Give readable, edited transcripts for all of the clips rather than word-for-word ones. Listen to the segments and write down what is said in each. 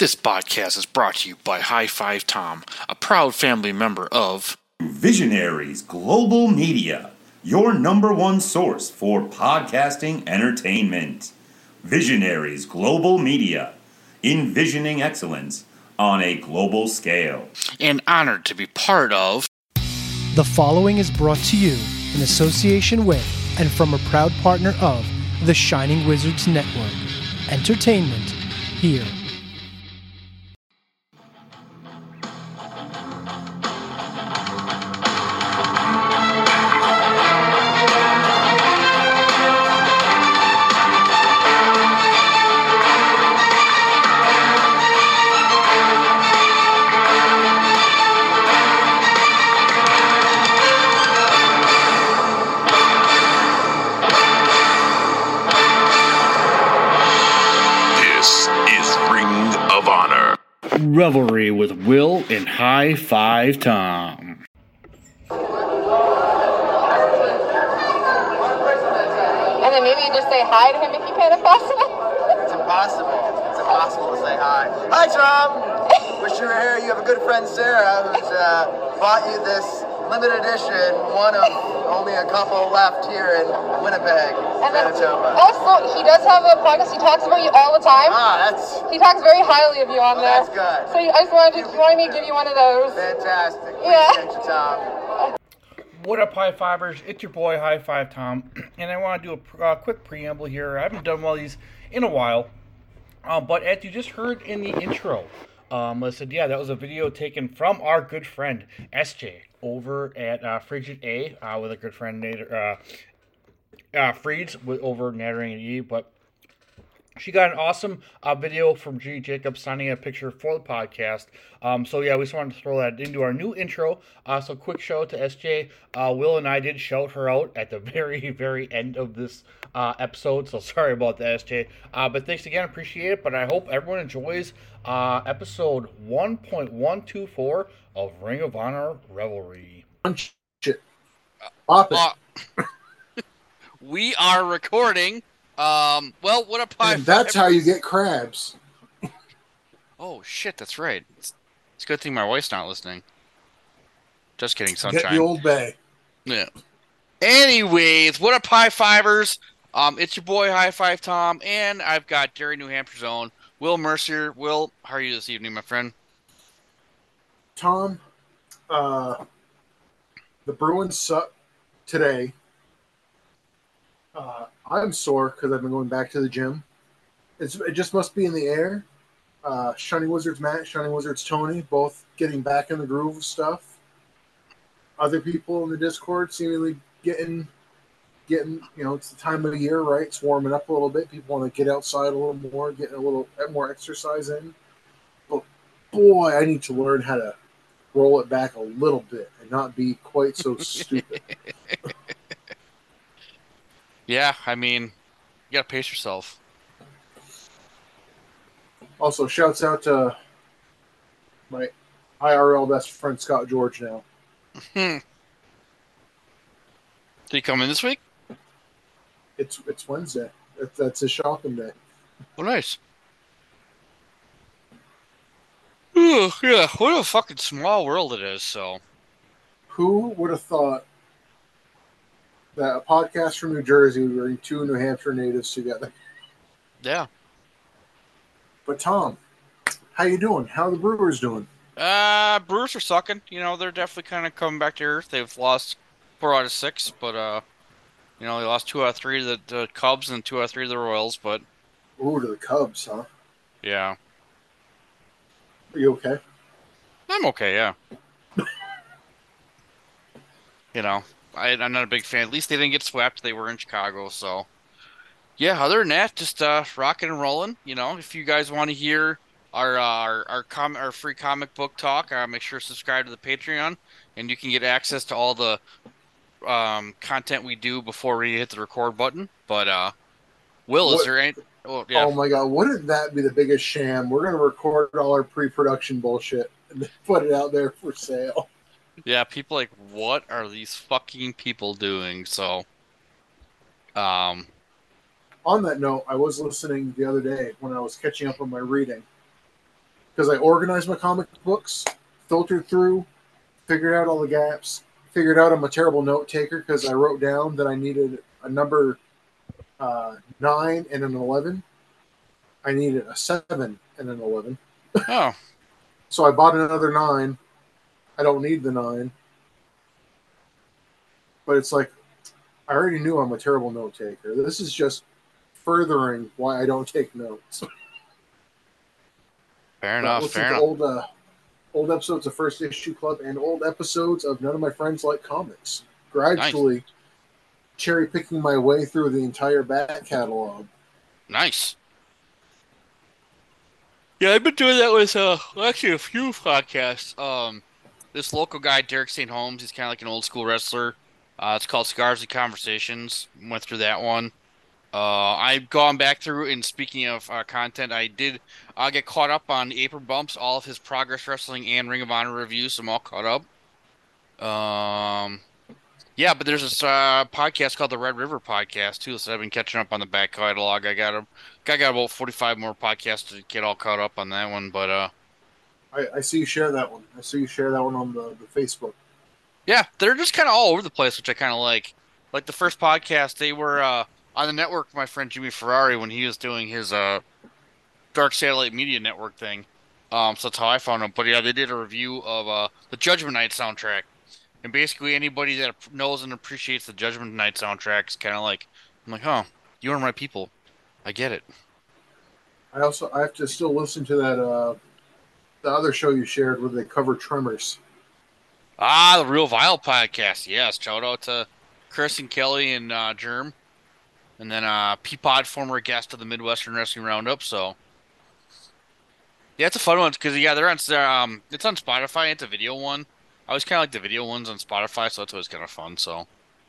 This podcast is brought to you by High Five Tom, a proud family member of Visionaries Global Media, your number one source for podcasting entertainment. Visionaries Global Media, envisioning excellence on a global scale. And honored to be part of. The following is brought to you in association with and from a proud partner of the Shining Wizards Network. Entertainment here. Revelry with Will and High Five Tom. And then maybe you just say hi to him if you can, if possible. It's impossible. It's impossible to say hi. Hi, Tom! Wish you were here. You have a good friend, Sarah, who's bought you this limited edition, one of only a couple left here in Winnipeg, Manitoba. Also, he does have a podcast. He talks about you all the time. He talks very highly of you on there. That's good. So I just wanted me to give you one of those. Fantastic. Yeah. Appreciate you, Tom. What up, High Fivers? It's your boy, High Five Tom, and I want to do a quick preamble here. I haven't done one of these in a while, but as you just heard in the intro, I said, yeah, that was a video taken from our good friend, SJ, over at Frigid A, with a good friend, Freeds, over at Nattering and E, but she got an awesome video from G. Jacobs signing a picture for the podcast. So yeah, we just wanted to throw that into our new intro. So quick shout out to SJ. Will and I did shout her out at the very, very end of this episode. So sorry about that, SJ. But thanks again, appreciate it. But I hope everyone enjoys episode 1.124 of Ring of Honor Revelry. We are recording. Well, what up, High And that's how you get crabs. Oh, shit, that's right. It's a good thing my wife's not listening. Just kidding, Sunshine. Get the old bay. Yeah. Anyways, what up, High Fivers? It's your boy, High Five Tom, and I've got Derry, New Hampshire's own Will Mercier. Will, how are you this evening, my friend? Tom, the Bruins suck today. I'm sore because I've been going back to the gym. It just must be in the air. Shining Wizards Matt, Shining Wizards Tony, both getting back in the groove of stuff. Other people in the Discord seemingly getting, it's the time of the year, right? It's warming up a little bit. People want to get outside a little more, getting a little more exercise in. But boy, I need to learn how to roll it back a little bit and not be quite so stupid. Yeah, I mean, you gotta pace yourself. Also, shouts out to my IRL best friend Scott George now. Did he come in this week? It's Wednesday. That's his shopping day. Oh, nice. Ooh, yeah, what a fucking small world it is, so. Who would have thought that a podcast from New Jersey would bring two New Hampshire natives together? Yeah. But Tom, how you doing? How are the Brewers doing? Brewers are sucking. They're definitely kind of coming back to earth. They've lost 4 out of 6, but, they lost 2 out of 3 to the Cubs and 2 out of 3 to the Royals, but... Ooh, to the Cubs, huh? Yeah. Are you okay? I'm okay, yeah. I'm not a big fan. At least they didn't get swept. They were in Chicago, so... Yeah, other than that, just rocking and rolling. If you guys want to hear our free comic book talk, make sure to subscribe to the Patreon, and you can get access to all the content we do before we hit the record button. But Will, is there any? Oh, yeah. Oh my God! Wouldn't that be the biggest sham? We're gonna record all our pre-production bullshit and then put it out there for sale. Yeah, people like, what are these fucking people doing? So, On that note, I was listening the other day when I was catching up on my reading. because I organized my comic books, filtered through, figured out all the gaps, figured out I'm a terrible note taker because I wrote down that I needed a number 9 and an 11. I needed a 7 and an 11. Oh. So I bought another 9. I don't need the 9. But it's like, I already knew I'm a terrible note taker. This is just furthering why I don't take notes. Fair enough. Fair enough. Old episodes of First Issue Club and old episodes of None of My Friends Like Comics. Gradually cherry picking my way through the entire back catalog. Nice. Yeah, I've been doing that with actually a few podcasts. This local guy, Derek St. Holmes, he's kind of like an old school wrestler. It's called Scars and Conversations. Went through that one. I've gone back through, and speaking of content, I did get caught up on April Bumps, all of his Progress Wrestling and Ring of Honor reviews, so I'm all caught up. Yeah, but there's this podcast called the Red River Podcast, too, so I've been catching up on the back catalog. I got about 45 more podcasts to get all caught up on that one, but... I see you share that one. I see you share that one on the Facebook. Yeah, they're just kind of all over the place, which I kind of like. Like the first podcast, they were on the network with my friend Jimmy Ferrari when he was doing his Dark Satellite Media Network thing. So that's how I found them. But yeah, they did a review of the Judgment Night soundtrack. And basically anybody that knows and appreciates the Judgment Night soundtrack is kind of like, I'm like, oh, you are my people. I get it. I have to still listen to that the other show you shared where they cover Tremors. Ah, the Real Vile podcast. Yes, shout out to Chris and Kelly and Germ. And then Peapod, former guest of the Midwestern Wrestling Roundup. So, yeah, it's a fun one because, yeah, they're on, it's on Spotify. It's a video one. I always kind of like the video ones on Spotify, so that's always kind of fun. So,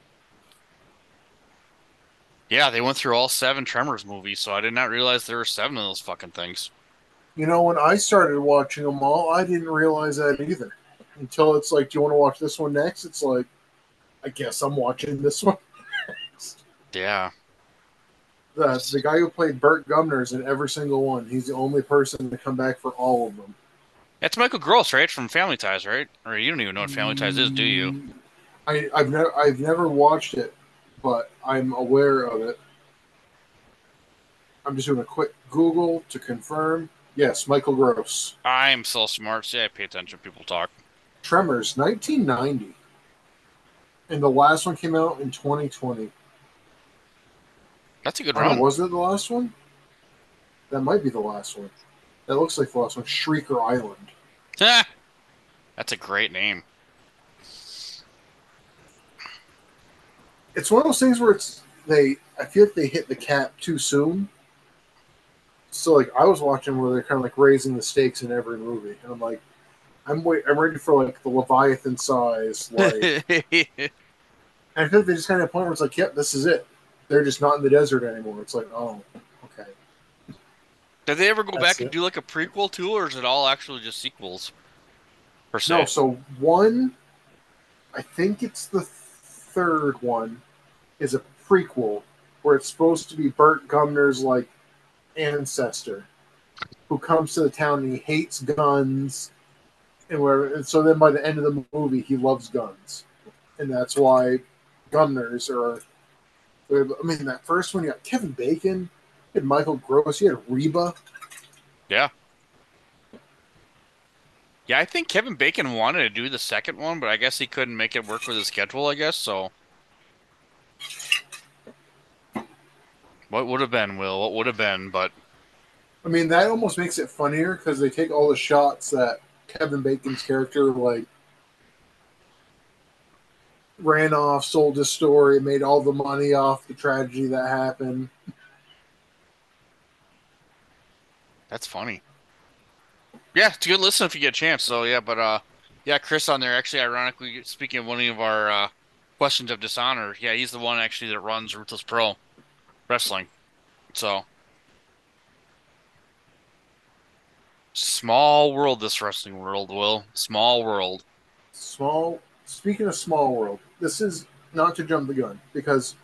yeah, they went through all 7 Tremors movies, so I did not realize there were 7 of those fucking things. You know, when I started watching them all, I didn't realize that either. Until it's like, do you want to watch this one next? It's like, I guess I'm watching this one next. Yeah. The guy who played Burt Gumner's in every single one. He's the only person to come back for all of them. That's Michael Gross, right? From Family Ties, right? Or you don't even know what Family Ties is, do you? I've never watched it, but I'm aware of it. I'm just doing a quick Google to confirm. Yes, Michael Gross. I'm so smart. See, I pay attention when people talk. Tremors, 1990. And the last one came out in 2020. That's a good run. Was it the last one? That might be the last one. That looks like the last one. Shrieker Island. That's a great name. It's one of those things where I feel like they hit the cap too soon. So, like, I was watching where they're kind of like raising the stakes in every movie, and I'm like, I'm ready for like the Leviathan size, like. And I feel like they just kind of point where it's like, yep, this is it. They're just not in the desert anymore. It's like, oh, okay. Did they ever go back and do like a prequel too, or is it all actually just sequels? Per se? No, so one, I think it's the third one, is a prequel where it's supposed to be Burt Gumner's like ancestor who comes to the town and he hates guns and so then by the end of the movie he loves guns, and that's why Gumners are. I mean, that first one you got Kevin Bacon, you had Michael Gross, you had Reba. Yeah, I think Kevin Bacon wanted to do the second one, but I guess he couldn't make it work with his schedule. I guess so. What would have been, Will? What would have been? But I mean, that almost makes it funnier because they take all the shots that Kevin Bacon's character like ran off, sold his story, made all the money off the tragedy that happened. That's funny. Yeah, it's a good listen if you get a chance. So yeah, but yeah, Chris on there actually, ironically, speaking of one of our questions of dishonor, yeah, he's the one actually that runs Ruthless Pro Wrestling. So small world, this wrestling world, Will. Small world. Speaking of small world, this is not to jump the gun because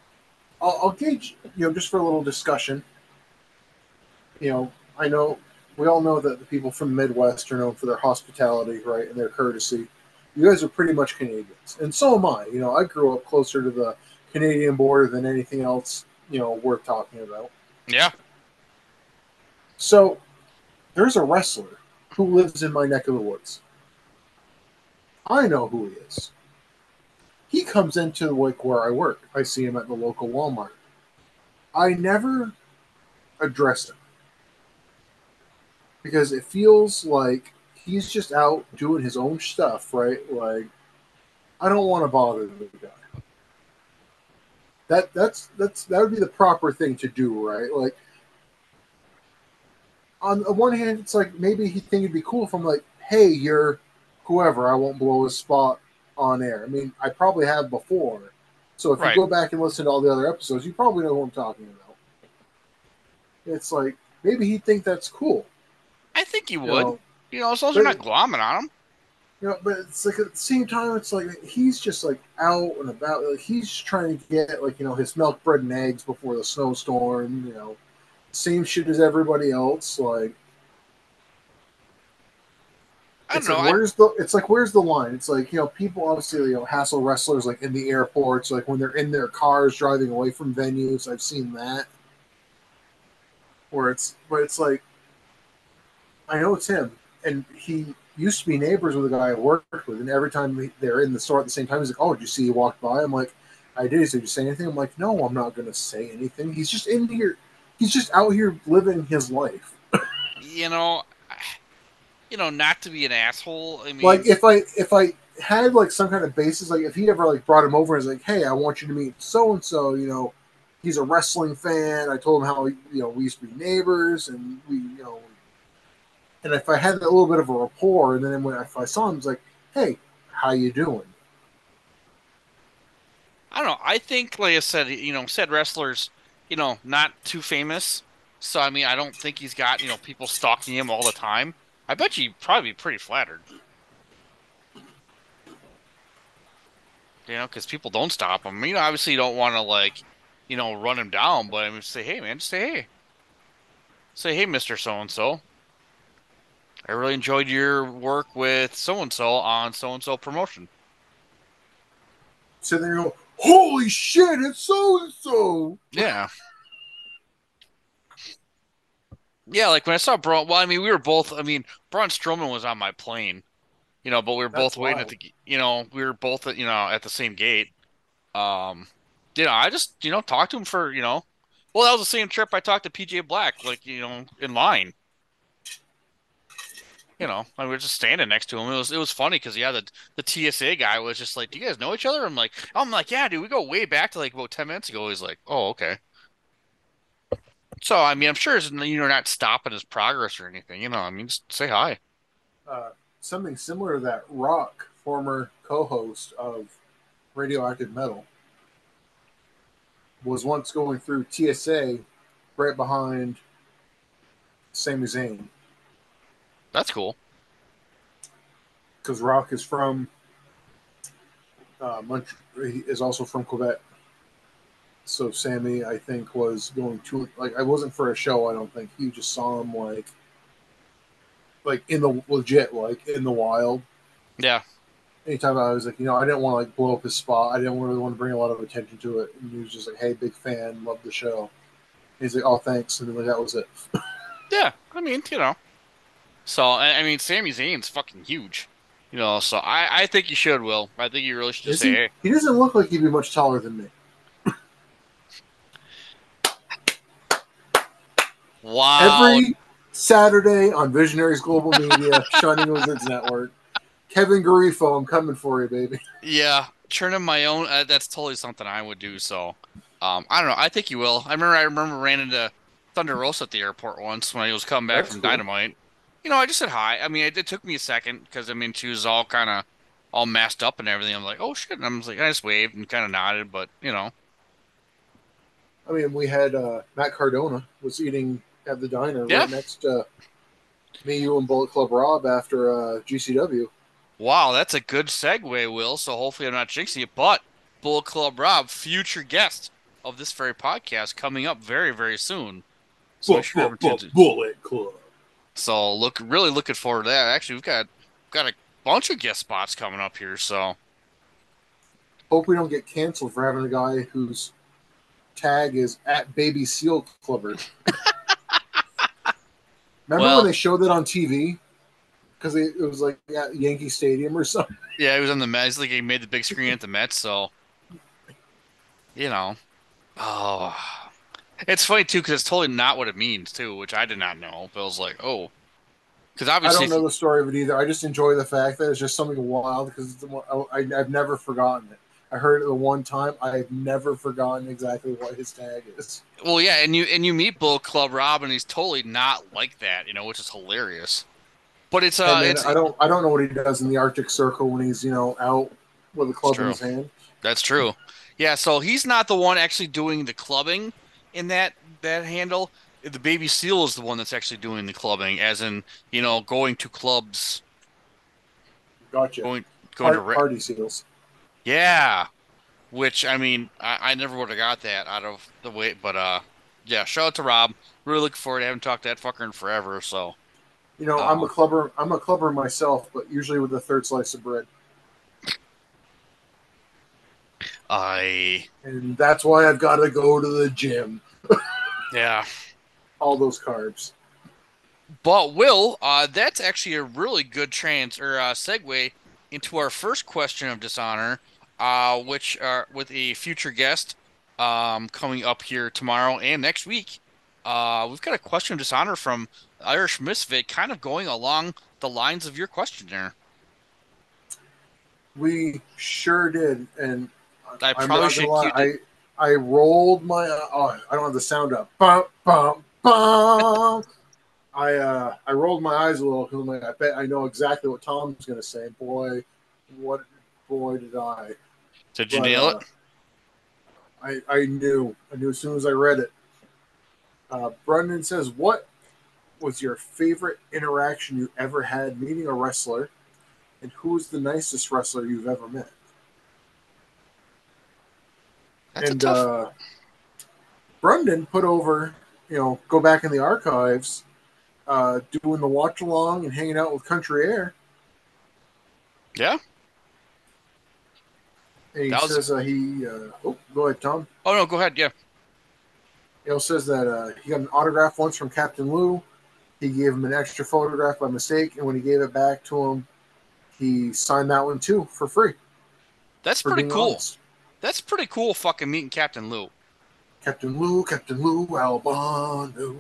I'll gauge, just for a little discussion. I know we all know that the people from the Midwest are known for their hospitality, right, and their courtesy. You guys are pretty much Canadians, and so am I. I grew up closer to the Canadian border than anything else, worth talking about. Yeah. So there's a wrestler who lives in my neck of the woods. I know who he is. He comes into where I work. I see him at the local Walmart. I never address him because it feels like he's just out doing his own stuff, right? Like, I don't want to bother the guy. That would be the proper thing to do, right? Like, on the one hand, it's like maybe he think it'd be cool if I'm like, hey, you're whoever. I won't blow his spot on air. I mean, I probably have before. So if you go back and listen to all the other episodes, you probably know who I'm talking about. It's like maybe he'd think that's cool. I think he would. As long as you're not glomming on him. But it's like at the same time, it's like he's just like out and about. Like he's trying to get his milk, bread, and eggs before the snowstorm. Same shit as everybody else. Like I don't know. Where's the line? It's like people obviously hassle wrestlers like in the airports, like when they're in their cars driving away from venues. I've seen that. But it's like I know it's him, and he used to be neighbors with a guy I worked with, and every time they're in the store at the same time, he's like, "Oh, did you see he walked by?" I'm like, "I did." He said, "Did you say anything?" I'm like, "No, I'm not going to say anything. He's just in here. He's just out here living his life." Not to be an asshole. I mean, like if I had like some kind of basis, like if he ever like brought him over and was like, "Hey, I want you to meet so and so," he's a wrestling fan. I told him how we used to be neighbors, and and if I had a little bit of a rapport, and then if I saw him, it's like, "Hey, how you doing?" I don't know. I think, like I said, said wrestlers, not too famous. So I mean, I don't think he's got people stalking him all the time. I bet you'd probably be pretty flattered. Because people don't stop him. Obviously you don't want to run him down, but I mean, say, hey, man, just say hey. Say, hey, Mr. So-and-so. I really enjoyed your work with so-and-so on so-and-so promotion. So they go, holy shit, it's so-and-so. Yeah. Yeah, like when I saw Braun, we were both, Braun Strowman was on my plane, but we were both waiting at we were both at, at the same gate. I just, talked to him for, that was the same trip I talked to PJ Black, in line. We were just standing next to him. It was funny because, the TSA guy was just like, do you guys know each other? I'm like, yeah, dude, we go way back to about 10 minutes ago. He's like, oh, okay. So, I'm sure you're not stopping his progress or anything, just say hi. Something similar to that, Rock, former co-host of Radioactive Metal, was once going through TSA right behind Sami Zayn. That's cool. Because Rock is from he is also from Quebec. So Sammy, I think, was going to I wasn't for a show. I don't think he just saw him like in the legit in the wild. Yeah. Anytime I was like, I didn't want to blow up his spot. I didn't really want to bring a lot of attention to it. And he was just like, "Hey, big fan, love the show." And he's like, "Oh, thanks," and then that was it. Yeah, So Sami Zayn's fucking huge. So I think you should, Will. I think you really should just say, hey. He doesn't look like he'd be much taller than me. Wow. Every Saturday on Visionaries Global Media, Shining Wizards Network. Kevin Garifo, I'm coming for you, baby. Yeah, churning my own. That's totally something I would do. So, I don't know. I think you will. I remember ran into Thunder Rosa at the airport once when he was coming back from Dynamite. I just said hi. It took me a second because she was all kind of all messed up and everything. I'm like, oh shit. And I just waved and kind of nodded, but we had Matt Cardona was eating at the diner right next to me, you, and Bullet Club Rob after GCW. Wow, that's a good segue, Will. So hopefully I'm not jinxing it, but Bullet Club Rob, future guest of this very podcast, coming up very, very soon. So Bullet Club. So really looking forward to that. Actually, we've got a bunch of guest spots coming up here. So Hope we don't get canceled for having a guy whose tag is at Baby Seal Clubber. Remember well, when they showed that on TV? Because it was like at Yankee Stadium or something. yeah, he was on the Mets. Like he made the big screen at the Mets. So you know, oh, it's funny too because it's totally not what it means too, which I did not know. But I was like, oh, because I obviously, don't know the story of it either. I just enjoy the fact that it's just something wild because I've never forgotten it. I heard it the one time. I've never forgotten exactly what his tag is. well, yeah, and you meet Bull Club Rob, and he's totally not like that, which is hilarious. But And then it's I don't know what he does in the Arctic Circle when he's out with a club in true. his hand. That's true. Yeah, so he's not the one actually doing the clubbing in that handle. The Baby Seal is the one that's actually doing the clubbing, as in, going to clubs, Gotcha. going to Party seals. yeah. Which I mean, I never would have got that out of the way, but yeah. Shout out to Rob. Really looking forward to having talked to that fucker in forever. So I'm a clubber. I'm a clubber myself, but usually with a third slice of bread. And that's why I've got to go to the gym. Yeah. All those carbs. But Will, that's actually a really good segue into our first question of dishonor, which with a future guest coming up here tomorrow and next week. We've got a question of dishonor from Irish Misfit, kind of going along the lines of your question there. We sure did, and I'm not gonna lie, I rolled my. I don't have the sound up. Bum, bum, bum. I rolled my eyes a little because I'm like, I bet I know exactly what Tom's going to say. Boy, did I. Did you nail it? I knew as soon as I read it. Brendan says, what was your favorite interaction you ever had meeting a wrestler, and who's the nicest wrestler you've ever met? That's Brendan put over, go back in the archives, doing the watch along and hanging out with Country Air. Yeah. And he says go ahead, Tom. Oh no, go ahead. Yeah. Says that he got an autograph once from Captain Lou. He gave him an extra photograph by mistake, and when he gave it back to him, he signed that one too for free. That's pretty cool. Honest. That's pretty cool. Fucking meeting Captain Lou. Captain Lou Albano.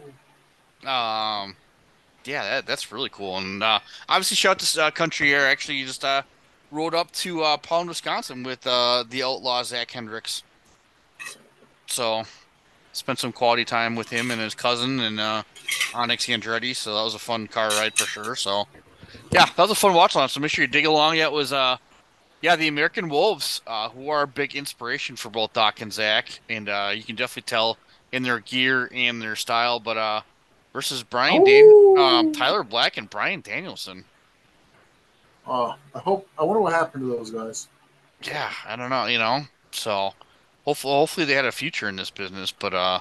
Yeah, that's really cool. And obviously, shout out to Country Air. Actually, you just rode up to Palm, Wisconsin with the outlaw Zach Hendricks. So, spent some quality time with him and his cousin and Onyx Andretti. So that was a fun car ride for sure. So, yeah, that was a fun watch on. So make sure you dig along. Yeah, it was the American Wolves, who are a big inspiration for both Doc and Zach, and you can definitely tell in their gear and their style. But versus Tyler Black and Brian Danielson. I wonder what happened to those guys. Yeah, I don't know. So hopefully they had a future in this business. But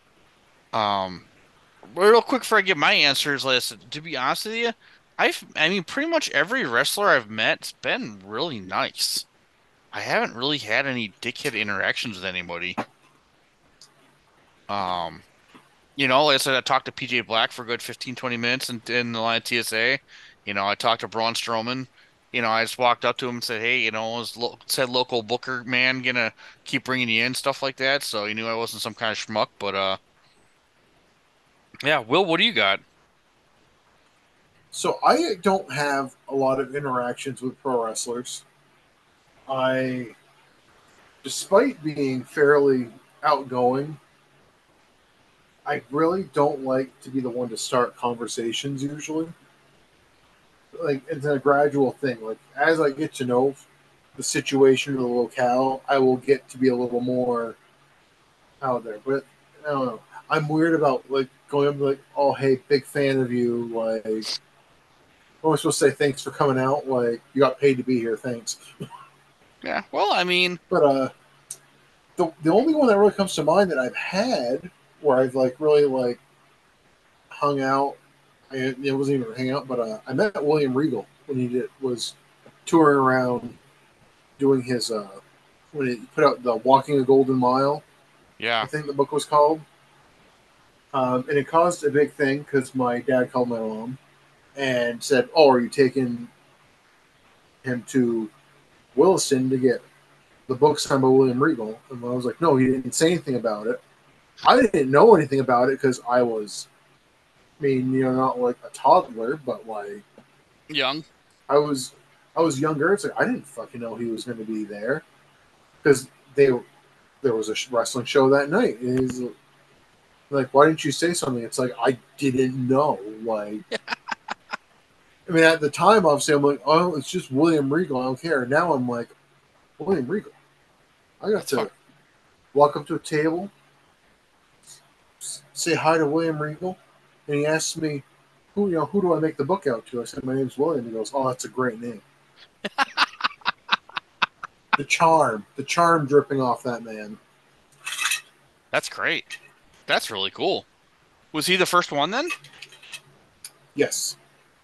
real quick before I give my answers, listen, to be honest with you, I mean, pretty much every wrestler I've met's been really nice. I haven't really had any dickhead interactions with anybody. Like I said, I talked to PJ Black for a good 15, 20 minutes in the line of TSA. I talked to Braun Strowman. I just walked up to him and said, hey, said local booker man gonna keep bringing you in, stuff like that. So he knew I wasn't some kind of schmuck. But yeah, Will, what do you got? So I don't have a lot of interactions with pro wrestlers. Despite being fairly outgoing, I really don't like to be the one to start conversations usually. Like, it's a gradual thing. Like, as I get to know the situation or the locale, I will get to be a little more out there. But I don't know. I'm weird about like going up like, oh hey, big fan of you. Like, I'm supposed to say thanks for coming out. Like, you got paid to be here. Thanks. Yeah. Well, I mean, but the only one that really comes to mind that I've had where I've like really like hung out it wasn't even a hangout, but I met William Regal when he was touring around doing his when he put out the Walking a Golden Mile. Yeah. I think the book was called. And it caused a big thing because my dad called my mom and said, "Oh, are you taking him to Williston to get the book signed by William Regal?" And I was like, "No, he didn't say anything about it." I didn't know anything about it because I was, not like a toddler, but like Young. I was younger. It's like I didn't fucking know he was going to be there because there was a wrestling show that night. And he's like, "Why didn't you say something?" It's like I didn't know. Like, at the time, obviously, I'm like, "Oh, it's just William Regal. I don't care." Now I'm like, William Regal. I got to walk up to a table, say hi to William Regal, and he asked me, who do I make the book out to? I said, "My name's William." He goes, "Oh, that's a great name." the charm dripping off that man. That's great. That's really cool. Was he the first one then? Yes.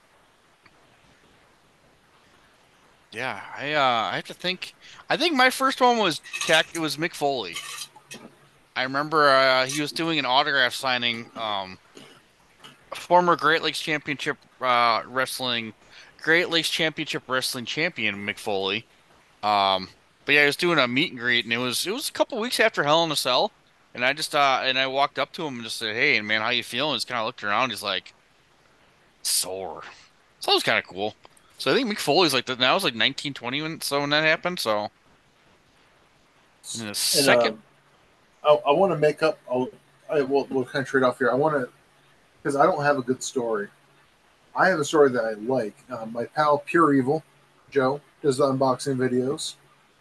Yeah, I have to think. I think my first one was it was Mick Foley. I remember he was doing an autograph signing. Former Great Lakes Championship Wrestling champion Mick Foley. But yeah, he was doing a meet and greet, and it was a couple weeks after Hell in a Cell, and I just and I walked up to him and just said, "Hey, man, how you feeling?" Just kind of looked around. He's like, sore. So that was kind of cool. So I think Mick Foley's like that now. It was like 1920 when that happened. So in a second, I want to make up. We'll kind of trade off here. I want to, because I don't have a good story. I have a story that I like. My pal Pure Evil, Joe, does the unboxing videos.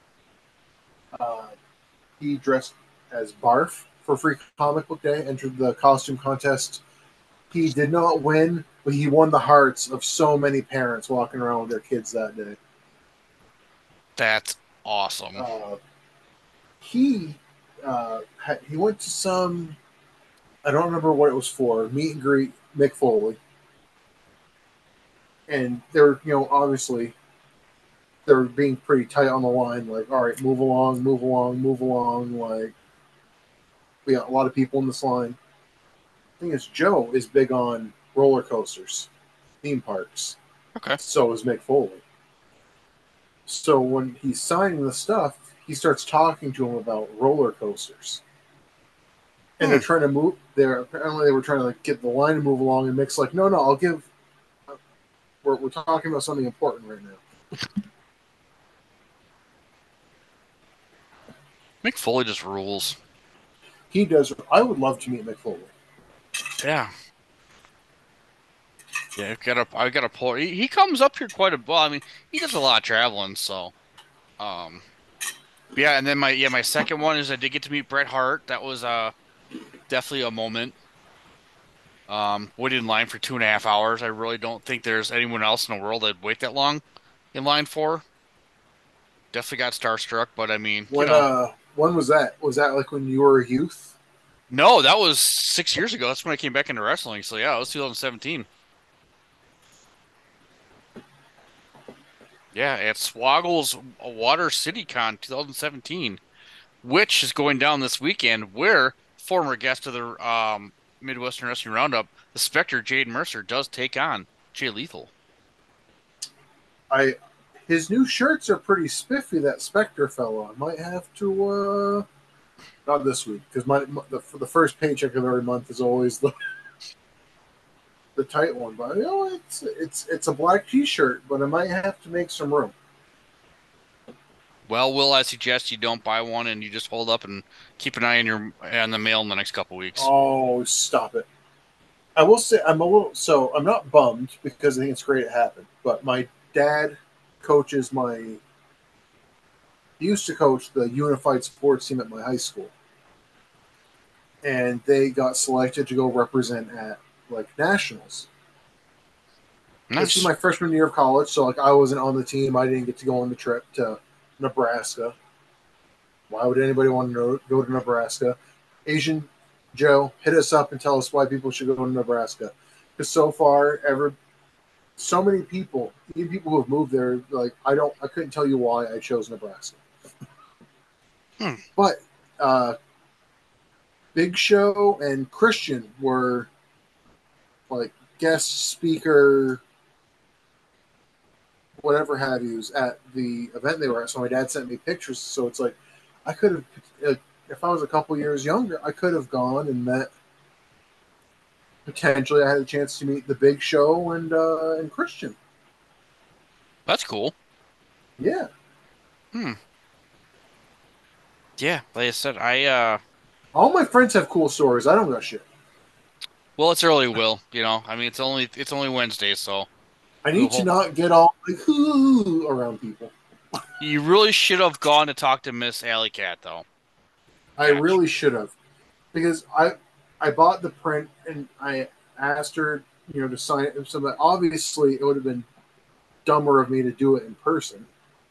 He dressed as Barf for Free Comic Book Day, entered the costume contest. He did not win, but he won the hearts of so many parents walking around with their kids that day. That's awesome. He went to some, I don't remember what it was for, meet and greet Mick Foley. And they're, obviously, they're being pretty tight on the line. Like, all right, move along. Like, we got a lot of people in this line. The thing is, Joe is big on roller coasters, theme parks. Okay. So is Mick Foley. So when he's signing the stuff, he starts talking to him about roller coasters. And they're trying to move. Apparently they were trying to get the line to move along, and Mick's like, no, I'll give. We're talking about something important right now. Mick Foley just rules. He does. I would love to meet Mick Foley. Yeah. Yeah, I gotta pull. He comes up here quite a bit. I mean, he does a lot of traveling, so. Yeah, and then my second one is I did get to meet Bret Hart. That was definitely a moment. Waited in line for 2.5 hours. I really don't think there's anyone else in the world I'd wait that long in line for. Definitely got starstruck, but I mean, when was that? Was that like when you were a youth? No, that was 6 years ago. That's when I came back into wrestling. So yeah, it was 2017. Yeah, at Swoggle's Water City Con 2017, which is going down this weekend, where former guest of the Midwestern Wrestling Roundup, the Spectre, Jade Mercer, does take on Jay Lethal. His new shirts are pretty spiffy, that Spectre fellow. I might have to, not this week, because the first paycheck of every month is always the tight one. But it's a black T-shirt, but I might have to make some room. Well, Will, I suggest you don't buy one and you just hold up and keep an eye on the mail in the next couple weeks. Oh, stop it! I will say I'm not bummed because I think it's great it happened. But my dad he used to coach the unified sports team at my high school, and they got selected to go represent at like nationals. Nice. This was my freshman year of college, so like I wasn't on the team. I didn't get to go on the trip to Nebraska. Why would anybody want to go to Nebraska? Asian Joe, hit us up and tell us why people should go to Nebraska. Because so far, so many people, even people who have moved there, like I couldn't tell you why I chose Nebraska. But Big Show and Christian were like guest speaker, whatever have yous at the event they were at. So my dad sent me pictures. So it's like I could have, if I was a couple years younger, I could have gone and met. Potentially, I had a chance to meet the Big Show and Christian. That's cool. Yeah. Yeah, like I said, all my friends have cool stories. I don't got shit. Well, it's early, Will. You know, I mean, it's only Wednesday, so I need to not get all like around people. You really should have gone to talk to Miss Alley Cat, though. I really should have, because I bought the print and I asked her, to sign it. So that obviously it would have been dumber of me to do it in person.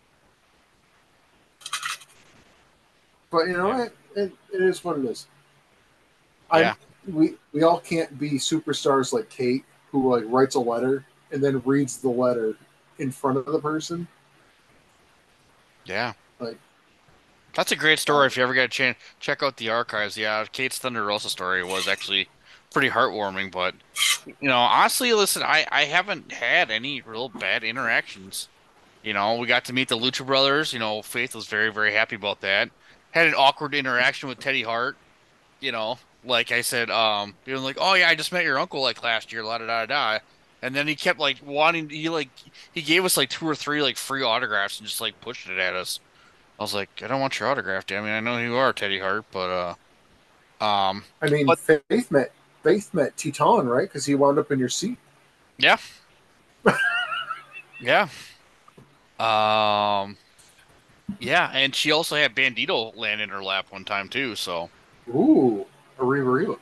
But it is what it is. We all can't be superstars like Kate, who like writes a letter and then reads the letter in front of the person. Yeah. Like, that's a great story. If you ever get a chance, check out the archives. Yeah, Kate's Thunder Rosa story was actually pretty heartwarming. But honestly, listen, I haven't had any real bad interactions. We got to meet the Lucha Brothers. Faith was very, very happy about that. Had an awkward interaction with Teddy Hart. Like I said, like, oh yeah, I just met your uncle like last year, la da da da. And then he kept like wanting, he gave us like 2 or 3 like free autographs and just like pushed it at us. I was like, I don't want your autograph, damn. I mean, I know who you are, Teddy Hart, but Faith met Teton, right? Because he wound up in your seat. Yeah. Yeah. Yeah, and she also had Bandito land in her lap one time too. So. Ooh, Arriba.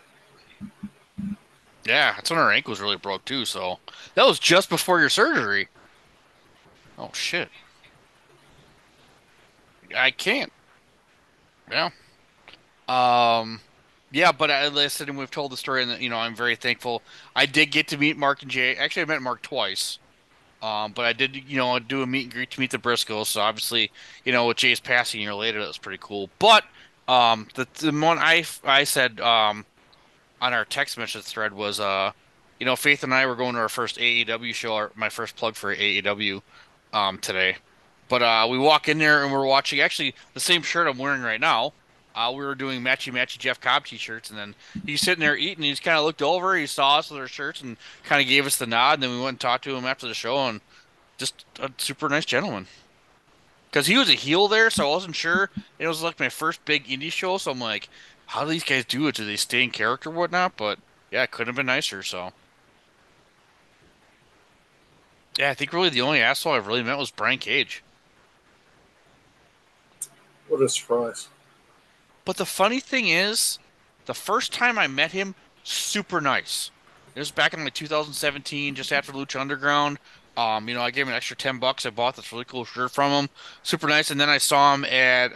Yeah, that's when her ankle was really broke too. So that was just before your surgery. Oh shit. I can't. Yeah. Yeah, but I listened and we've told the story, and I'm very thankful. I did get to meet Mark and Jay. Actually, I met Mark twice. But I did, do a meet and greet to meet the Briscoes. So obviously, with Jay's passing a year later, that was pretty cool. But the one I said on our text message thread was Faith and I were going to our first AEW show, my first plug for AEW today. But we walk in there and we're watching actually the same shirt I'm wearing right now. We were doing matchy Jeff Cobb t-shirts, and then he's sitting there eating. He just kind of looked over, he saw us with our shirts, and kind of gave us the nod. And then we went and talked to him after the show, and just a super nice gentleman. Because he was a heel there, so I wasn't sure. It was like my first big indie show, so I'm like, how do these guys do it? Do they stay in character or whatnot? But yeah, it couldn't have been nicer. So yeah, I think really the only asshole I've really met was Brian Cage. What a surprise. But the funny thing is, the first time I met him, super nice. It was back in like 2017, just after Lucha Underground. I gave him an extra $10. I bought this really cool shirt from him. Super nice. And then I saw him at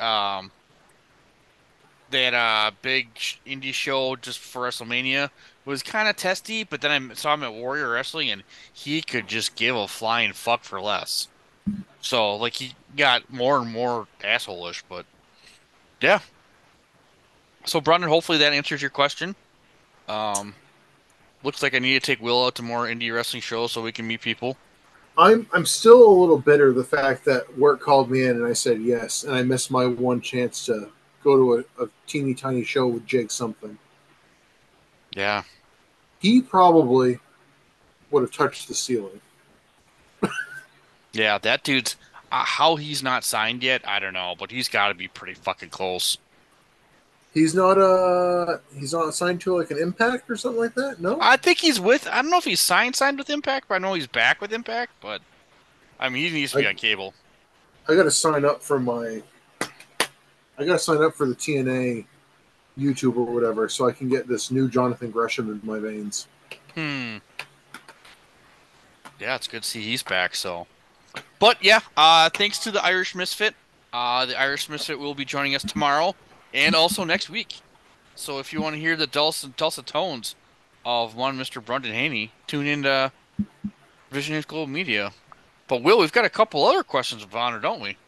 that big indie show just for WrestleMania. It was kind of testy, but then I saw him at Warrior Wrestling, and he could just give a flying fuck for less. So, like, he got more and more asshole-ish, but yeah. So, Brendan, hopefully that answers your question. Looks like I need to take Will out to more indie wrestling shows so we can meet people. I'm still a little bitter the fact that work called me in and I said yes, and I missed my one chance to go to a teeny tiny show with Jake something. Yeah. He probably would have touched the ceiling. Yeah, that dude's how he's not signed yet, I don't know, but he's got to be pretty fucking close. He's not signed to like an Impact or something like that. No, I think he's with. I don't know if he's signed with Impact, but I know he's back with Impact. But I mean, he needs to be on cable. I got to sign up for the TNA YouTube or whatever, so I can get this new Jonathan Gresham in my veins. Yeah, it's good to see he's back. So, but yeah, thanks to the Irish Misfit. The Irish Misfit will be joining us tomorrow. And also next week. So if you want to hear the dulcet tones of one Mr. Brendan Haney. Tune into Visionaries Global Media. But Will, we've got a couple other questions of honor, don't we?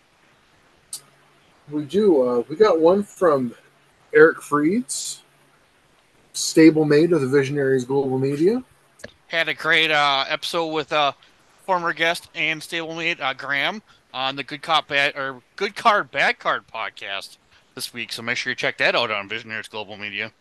We do. We got one from Eric Freeds, stablemate of the Visionaries Global Media. Had a great episode with former guest and stablemate Graham on the Good Card Bad Card podcast this week. So make sure you check that out on Visionaries Global Media.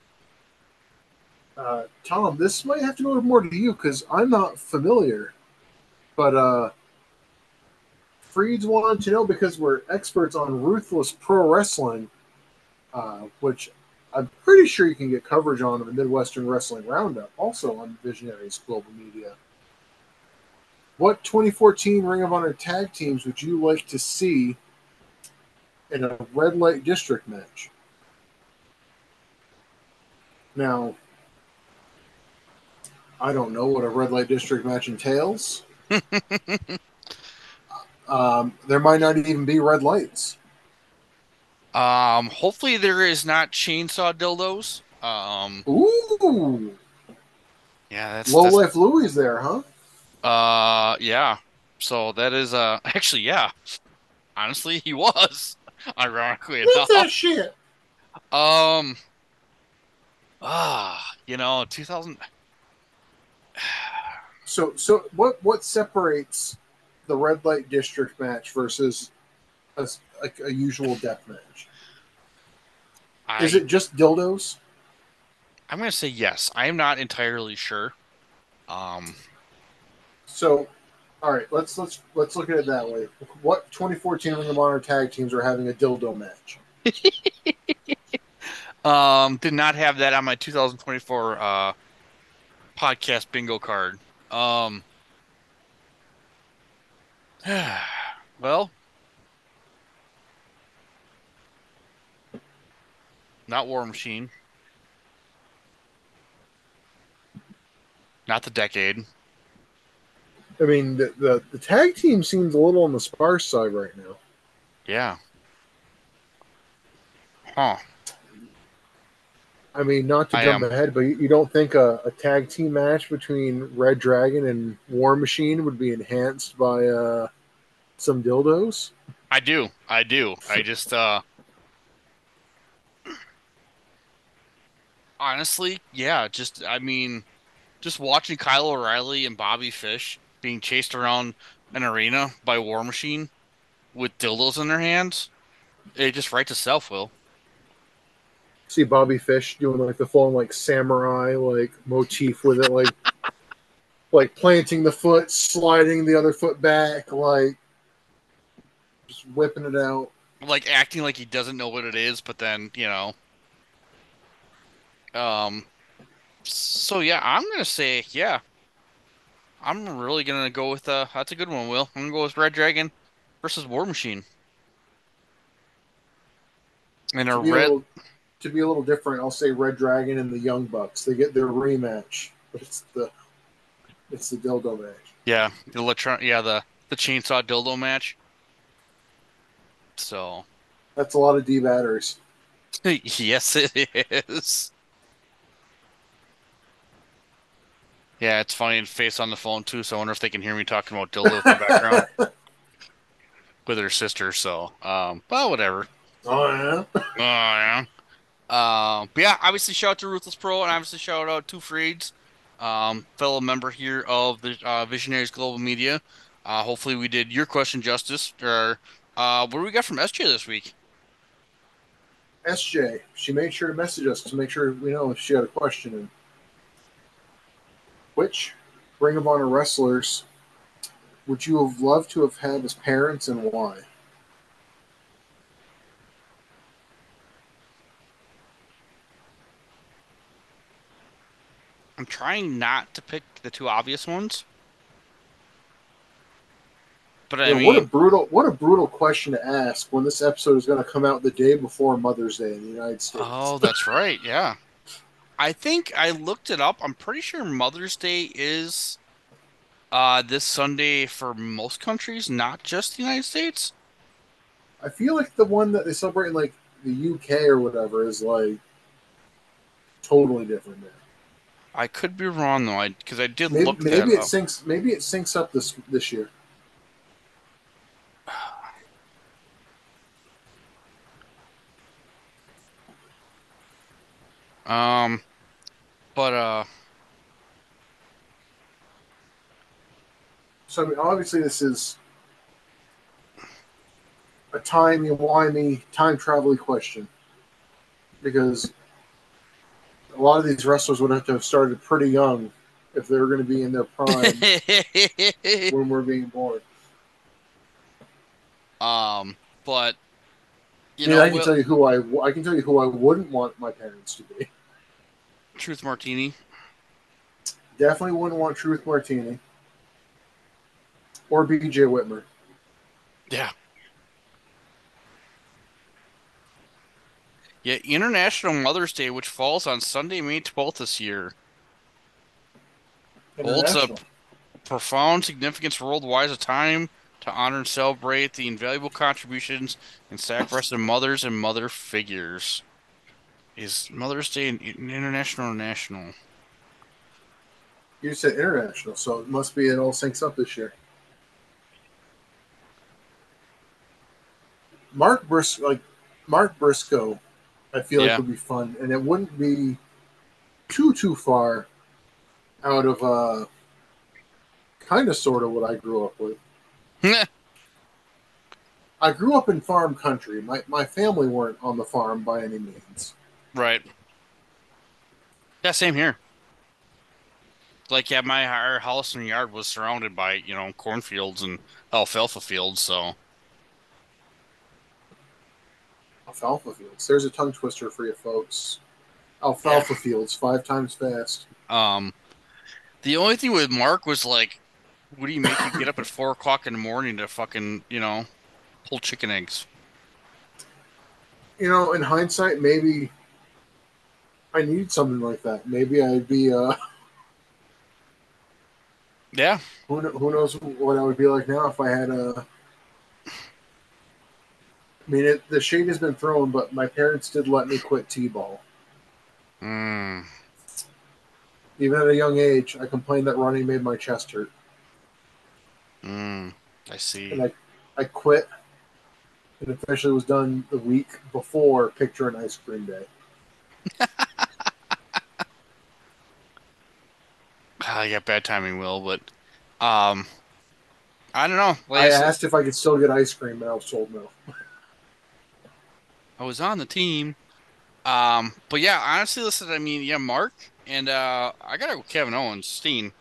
Tom, this might have to go more to you because I'm not familiar. But Freeds wanted to know because we're experts on Ruthless Pro Wrestling, which I'm pretty sure you can get coverage on in the Midwestern Wrestling Roundup, also on Visionaries Global Media. What 2014 Ring of Honor tag teams would you like to see in a red light district match? Now, I don't know what a red light district match entails. There might not even be red lights. Hopefully there is not chainsaw dildos. Ooh. Yeah, that's Low Life Louie's there, huh? Yeah. So that is actually, yeah. Honestly, he was. Ironically enough. What's that shit? 2000. So what separates the red light district match versus a usual death match? Is it just dildos? I'm gonna say yes. I am not entirely sure. So, all right, let's look at it that way. What 2014 Ring of Honor tag teams are having a dildo match? Did not have that on my 2024 podcast bingo card. Well, not War Machine. Not the Decade. I mean, the tag team seems a little on the sparse side right now. Yeah. Huh. I mean, not to jump ahead, but you don't think a tag team match between Red Dragon and War Machine would be enhanced by some dildos? I do. I just honestly, yeah, just watching Kyle O'Reilly and Bobby Fish being chased around an arena by War Machine with dildos in their hands, it just writes itself, Will. See Bobby Fish doing like the full like samurai like motif with it, like planting the foot, sliding the other foot back, like just whipping it out. Like acting like he doesn't know what it is, but then, so yeah, I'm gonna say, yeah. I'm really gonna go with that's a good one, Will. I'm gonna go with Red Dragon versus War Machine. And to be a little different, I'll say Red Dragon and the Young Bucks. They get their rematch, but it's the dildo match. Yeah, the chainsaw dildo match. So that's a lot of D batteries. Yes, it is. Yeah, it's funny and Face on the phone too, so I wonder if they can hear me talking about dildo in the background with her sister. So, but whatever. Oh yeah. But yeah, obviously shout out to Ruthless Pro and obviously shout out to Freeds, fellow member here of the Visionaries Global Media. Hopefully we did your question justice. Or what do we got from SJ this week? SJ, she made sure to message us to make sure we know if she had a question. And which Ring of Honor wrestlers would you have loved to have had as parents and why? I'm trying not to pick the two obvious ones. But I mean, what a brutal question to ask when this episode is going to come out the day before Mother's Day in the United States. Oh, that's right. Yeah. I think I looked it up. I'm pretty sure Mother's Day is this Sunday for most countries, not just the United States. I feel like the one that they celebrate in like the UK or whatever is like totally different there. I could be wrong though, because I did Maybe, look that up. Maybe it syncs up this year. But So I mean, obviously, this is a timey-wimey, time travel question because a lot of these wrestlers would have to have started pretty young if they were going to be in their prime when we're being born. but I can tell you who I can tell you who I wouldn't want my parents to be. Truth Martini. Definitely wouldn't want Truth Martini or BJ Whitmer. Yeah. Yeah, International Mother's Day, which falls on Sunday, May 12th this year, holds a profound significance worldwide as a time to honor and celebrate the invaluable contributions and sacrifice of mothers and mother figures. Is Mother's Day an international or national? You said international, so it must be it all syncs up this year. Mark Briscoe, I feel like would be fun, and it wouldn't be too far out of kind of sort of what I grew up with. I grew up in farm country. My family weren't on the farm by any means. Right. Yeah, same here. Like, yeah, our house and yard was surrounded by, cornfields and alfalfa fields, so. Alfalfa fields. There's a tongue twister for you folks. Alfalfa fields, 5 times fast. The only thing with Mark was like, what do you make you get up at 4 o'clock in the morning to fucking, pull chicken eggs? In hindsight, maybe I need something like that. Maybe I'd be Yeah. Who knows what I would be like now if I had a. I mean, the shade has been thrown, but my parents did let me quit t-ball. Mm. Even at a young age, I complained that running made my chest hurt. I see. And I quit, and officially was done the week before Picture and Ice Cream Day. I got bad timing, Will, but I don't know. I asked if I could still get ice cream, and I was told no. I was on the team. But yeah, honestly, listen, I mean, yeah, Mark, and I gotta go Kevin Owens, Steen.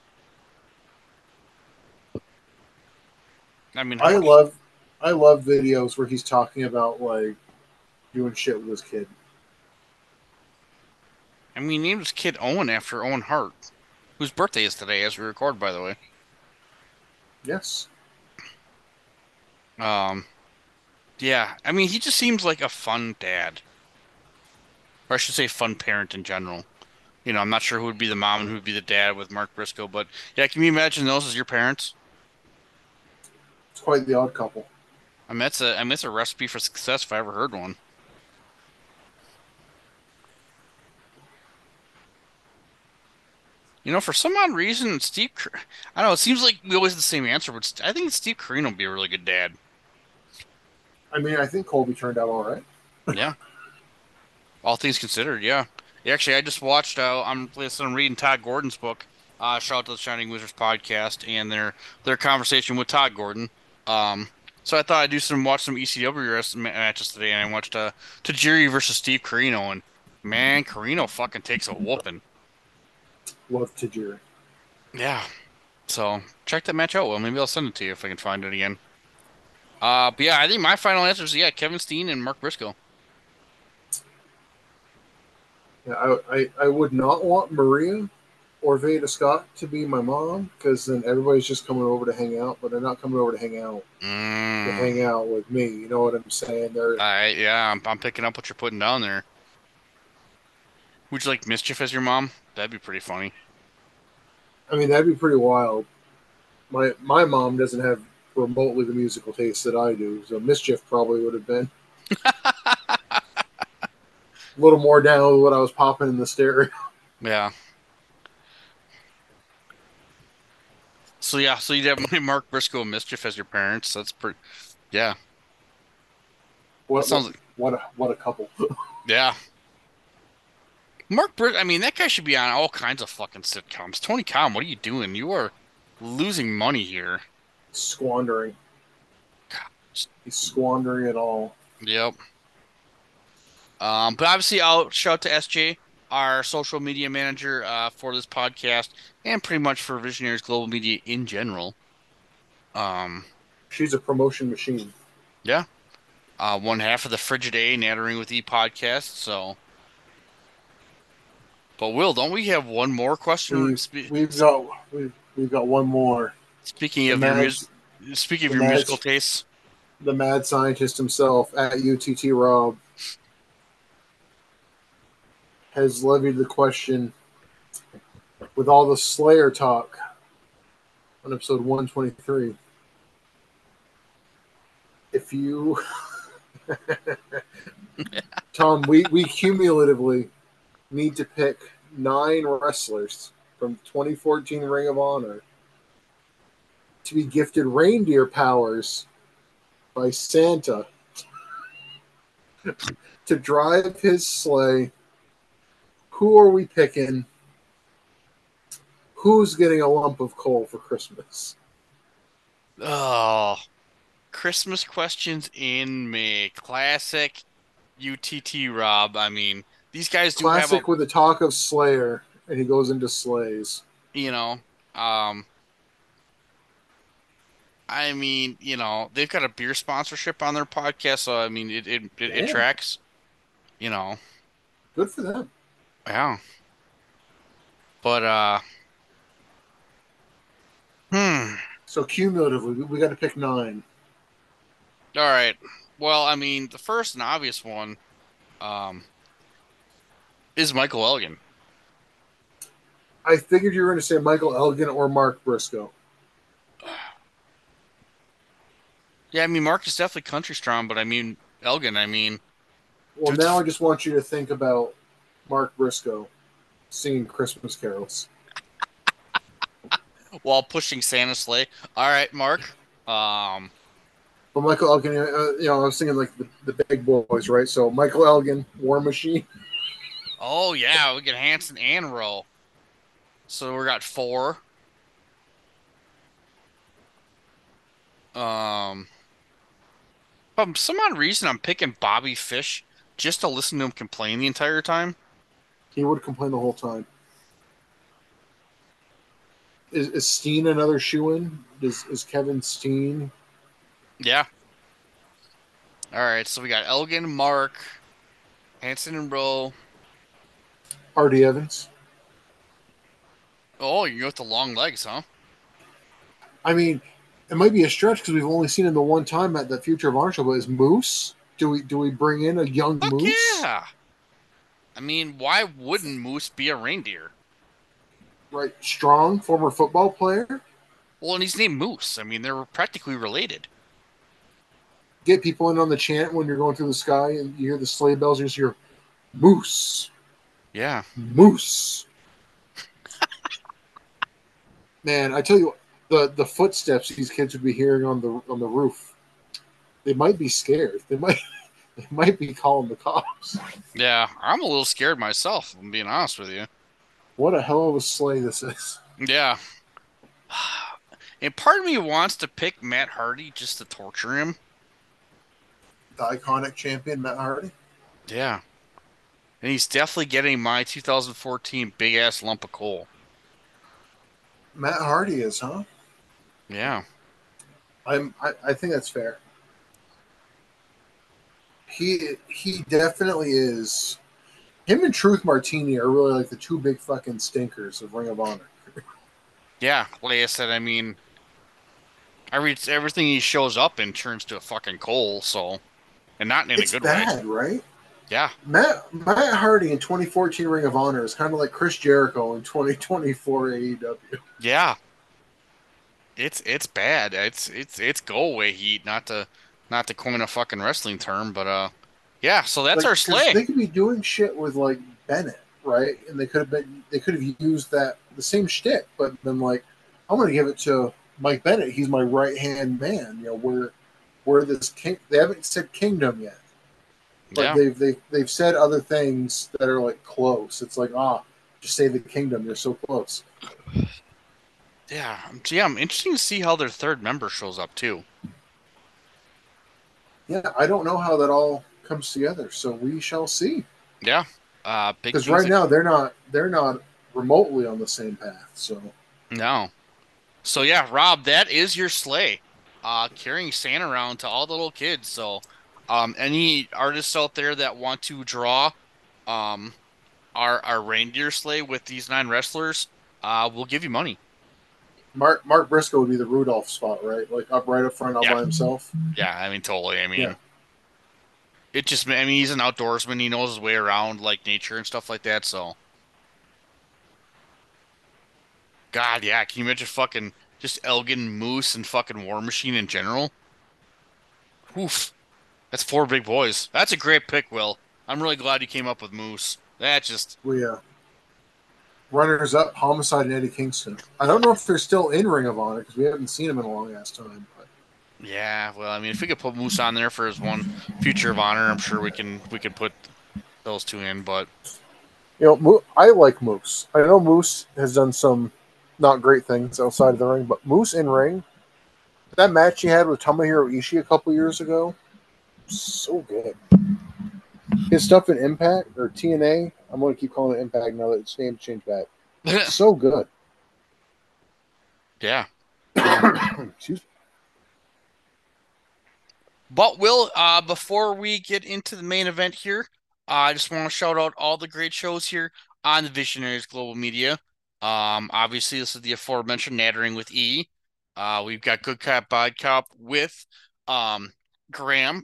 I mean, I love videos where he's talking about like doing shit with his kid. I mean, he named his kid Owen after Owen Hart, whose birthday is today as we record, by the way. Yes. Yeah, I mean, he just seems like a fun dad. Or I should say fun parent in general. I'm not sure who would be the mom and who would be the dad with Mark Briscoe, but yeah, can you imagine those as your parents? It's quite the odd couple. I mean, it's a recipe for success if I ever heard one. For some odd reason, I don't know, it seems like we always have the same answer, but I think Steve Corino would be a really good dad. I mean, I think Colby turned out all right. Yeah. All things considered, yeah. Actually, I just watched, I'm reading Todd Gordon's book. Shout out to the Shining Wizards podcast and their conversation with Todd Gordon. So I thought I'd watch some ECW matches today, and I watched Tajiri versus Steve Corino, and man, Corino fucking takes a whooping. Love Tajiri. Yeah. So check that match out. Well, maybe I'll send it to you if I can find it again. But yeah, I think my final answer is Kevin Steen and Mark Briscoe. Yeah, I would not want Maria or Veda Scott to be my mom, because then everybody's just coming over to hang out, but they're not coming over to hang out. To hang out with me, you know what I'm saying? I'm picking up what you're putting down there. Would you like Mischief as your mom? That'd be pretty funny. I mean, that'd be pretty wild. My mom doesn't have remotely the musical taste that I do, so Mischief probably would have been a little more down with what I was popping in the stereo. Yeah. So you'd have Mark Briscoe and Mischief as your parents. That's pretty. Yeah, that sounds like What a couple. yeah. I mean, that guy should be on all kinds of fucking sitcoms. Tony Khan, what are you doing? You are losing money here. Squandering. He's squandering it all. Yep. But obviously, I'll shout out to SJ, our social media manager for this podcast, and pretty much for Visionaries Global Media in general. She's a promotion machine. Yeah. One half of the Frigid A Nattering with E podcast. So, but Will, don't we have one more question? We've got one more. Speaking of your musical tastes, the mad scientist himself at UTT Rob has levied the question, with all the Slayer talk on episode 123. If you, Tom, we cumulatively need to pick 9 wrestlers from 2014 Ring of Honor to be gifted reindeer powers by Santa to drive his sleigh. Who are we picking? Who's getting a lump of coal for Christmas? Oh, Christmas questions in May. Classic UTT Rob. I mean, these guys do Classic have with the talk of Slayer, and he goes into sleighs. I mean, they've got a beer sponsorship on their podcast, so I mean, it tracks. Good for them. Yeah. But So cumulatively, we got to pick 9. All right. Well, I mean, the first and obvious one, is Michael Elgin. I figured you were going to say Michael Elgin or Mark Briscoe. Yeah, I mean, Mark is definitely country strong, but I mean, Elgin, Well, now I just want you to think about Mark Briscoe singing Christmas carols while pushing Santa's sleigh. All right, Mark. But Michael Elgin, I was thinking like the big boys, right? So Michael Elgin, War Machine. Oh yeah, we get Hanson and Rowe. So we got 4. For some odd reason, I'm picking Bobby Fish just to listen to him complain the entire time. He would complain the whole time. Is Steen another shoe-in? Is Kevin Steen? Yeah. All right, so we got Elgin, Mark, Hanson and Rowe. Artie Evans. Oh, you go with the long legs, huh? I mean, it might be a stretch because we've only seen him the one time at the Future of Honor show, but is Moose? Do we bring in a young Fuck Moose? Yeah. I mean, why wouldn't Moose be a reindeer? Right, strong, former football player. Well, and he's named Moose. I mean, they're practically related. Get people in on the chant when you're going through the sky and you hear the sleigh bells, you just hear Moose. Yeah. Moose. Man, I tell you, the footsteps these kids would be hearing on the roof, they might be scared. They might be calling the cops. Yeah, I'm a little scared myself, I'm being honest with you. What a hell of a sleigh this is. Yeah. And part of me wants to pick Matt Hardy just to torture him. The iconic champion, Matt Hardy. Yeah. And he's definitely getting my 2014 big-ass lump of coal. Matt Hardy is, huh? Yeah. I think that's fair. He definitely is. Him and Truth Martini are really like the 2 big fucking stinkers of Ring of Honor. Yeah, like I said, I mean, everything he shows up in turns to a fucking coal, so, and not in It's a good bad, way. Right? Yeah. Matt Hardy in 2014 Ring of Honor is kind of like Chris Jericho in 2024 AEW. Yeah. It's bad. It's go away heat, not to coin a fucking wrestling term, but yeah, so that's our sleigh. They could be doing shit with like Bennett, right? And they could have used the same shtick, but then like, I'm gonna give it to Mike Bennett, he's my right-hand man. You know, we're this king. They haven't said kingdom yet, but they've said other things that are like close. It's like, just say the kingdom. You're so close. Yeah, I'm interested to see how their third member shows up too. Yeah, I don't know how that all comes together, so we shall see. Yeah, because right now they're not remotely on the same path. So no. So yeah, Rob, that is your sleigh, carrying Santa around to all the little kids. So, any artists out there that want to draw, our reindeer sleigh with these 9 wrestlers, we'll give you money. Mark Briscoe would be the Rudolph spot, right? Like right up front, all by himself. Yeah, I mean, totally. I mean, he's an outdoorsman. He knows his way around like nature and stuff like that. So, God, yeah. Can you imagine fucking just Elgin, Moose, and fucking War Machine in general? Oof. That's 4 big boys. That's a great pick, Will. I'm really glad you came up with Moose. That just... Runners up, Homicide and Eddie Kingston. I don't know if they're still in Ring of Honor because we haven't seen him in a long ass time. But. Yeah, well, I mean, if we could put Moose on there for his one Future of Honor, I'm sure we can put those 2 in. But I like Moose. I know Moose has done some not great things outside of the ring, but Moose in ring, that match he had with Tomohiro Ishii a couple years ago, so good. His stuff in Impact or TNA, I'm going to keep calling it Impact now that its name changed back. So good. Yeah. Excuse me. But Will, before we get into the main event here, I just want to shout out all the great shows here on the Visionaries Global Media. Obviously, this is the aforementioned Nattering with E. We've got Good Cop, Bad Cop with Graham,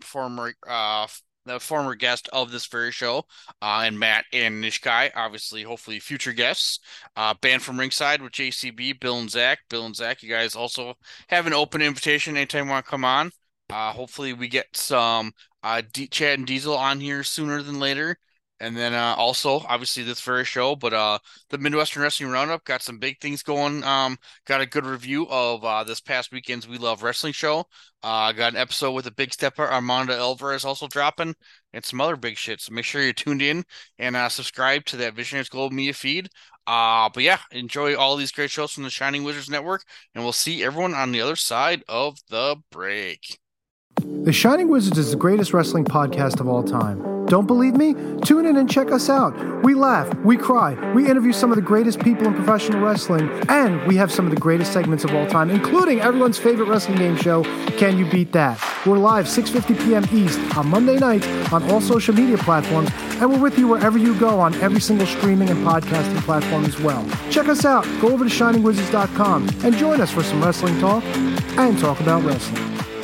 the former guest of this very show, and Matt and Nishkai, obviously, hopefully future guests. Band from Ringside with JCB, Bill and Zach. Bill and Zach, you guys also have an open invitation anytime you want to come on. Hopefully we get some Chad and Diesel on here sooner than later. And then also, obviously, this very show, but the Midwestern Wrestling Roundup got some big things going. Got a good review of this past weekend's We Love Wrestling show. Got an episode with a big stepper, Armando Alvarez, also dropping, and some other big shit. So make sure you're tuned in and subscribe to that Visionaries Global Media feed. But yeah, enjoy all these great shows from the Shining Wizards Network, and we'll see everyone on the other side of the break. The Shining Wizards is the greatest wrestling podcast of all time. Don't believe me? Tune in and check us out. We laugh, we cry, we interview some of the greatest people in professional wrestling, and we have some of the greatest segments of all time, including everyone's favorite wrestling game show, Can You Beat That? We're live 6:50 p.m. East on Monday nights on all social media platforms, and we're with you wherever you go on every single streaming and podcasting platform as well. Check us out. Go over to ShiningWizards.com and join us for some wrestling talk and talk about wrestling.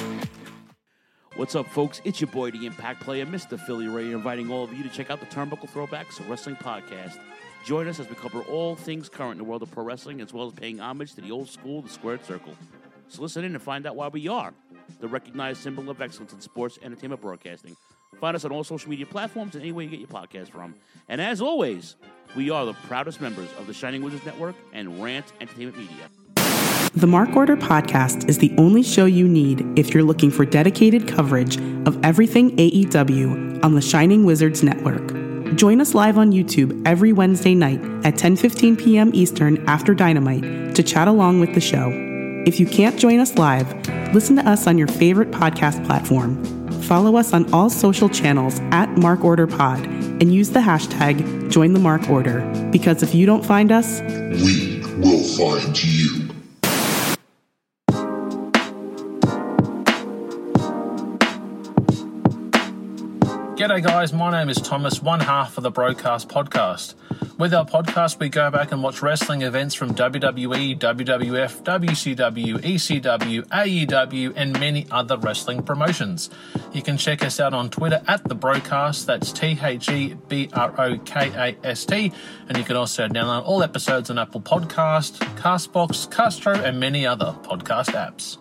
What's up, folks? It's your boy, the Impact Player, Mr. Philly Ray, inviting all of you to check out the Turnbuckle Throwbacks Wrestling Podcast. Join us as we cover all things current in the world of pro wrestling, as well as paying homage to the old school, the Squared Circle. So listen in and find out why we are the recognized symbol of excellence in sports entertainment broadcasting. Find us on all social media platforms and anywhere you get your podcast from. And as always, we are the proudest members of the Shining Wizards Network and Rant Entertainment Media. The Mark Order Podcast is the only show you need if you're looking for dedicated coverage of everything AEW on the Shining Wizards Network. Join us live on YouTube every Wednesday night at 10:15 p.m. Eastern after Dynamite to chat along with the show. If you can't join us live, listen to us on your favorite podcast platform. Follow us on all social channels at Mark Order Pod and use the hashtag #JoinTheMarkOrder, because if you don't find us, we will find you. G'day guys, my name is Thomas, one half of the Broadcast Podcast. With our podcast, we go back and watch wrestling events from WWE, WWF, WCW, ECW, AEW, and many other wrestling promotions. You can check us out on Twitter at The Broadcast, that's THEBROKAST, and you can also download all episodes on Apple Podcast, Castbox, Castro, and many other podcast apps.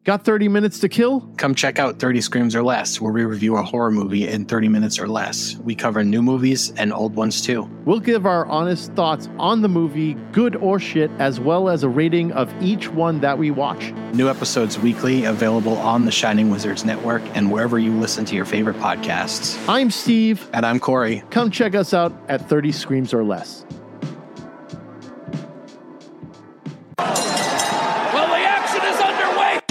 Got 30 minutes to kill? Come check out 30 Screams or Less, where we review a horror movie in 30 minutes or less. We cover new movies and old ones too. We'll give our honest thoughts on the movie, good or shit, as well as a rating of each one that we watch. New episodes weekly, available on the Shining Wizards Network and wherever you listen to your favorite podcasts. I'm Steve. And I'm Corey. Come check us out at 30 Screams or Less. Well, the action is underway!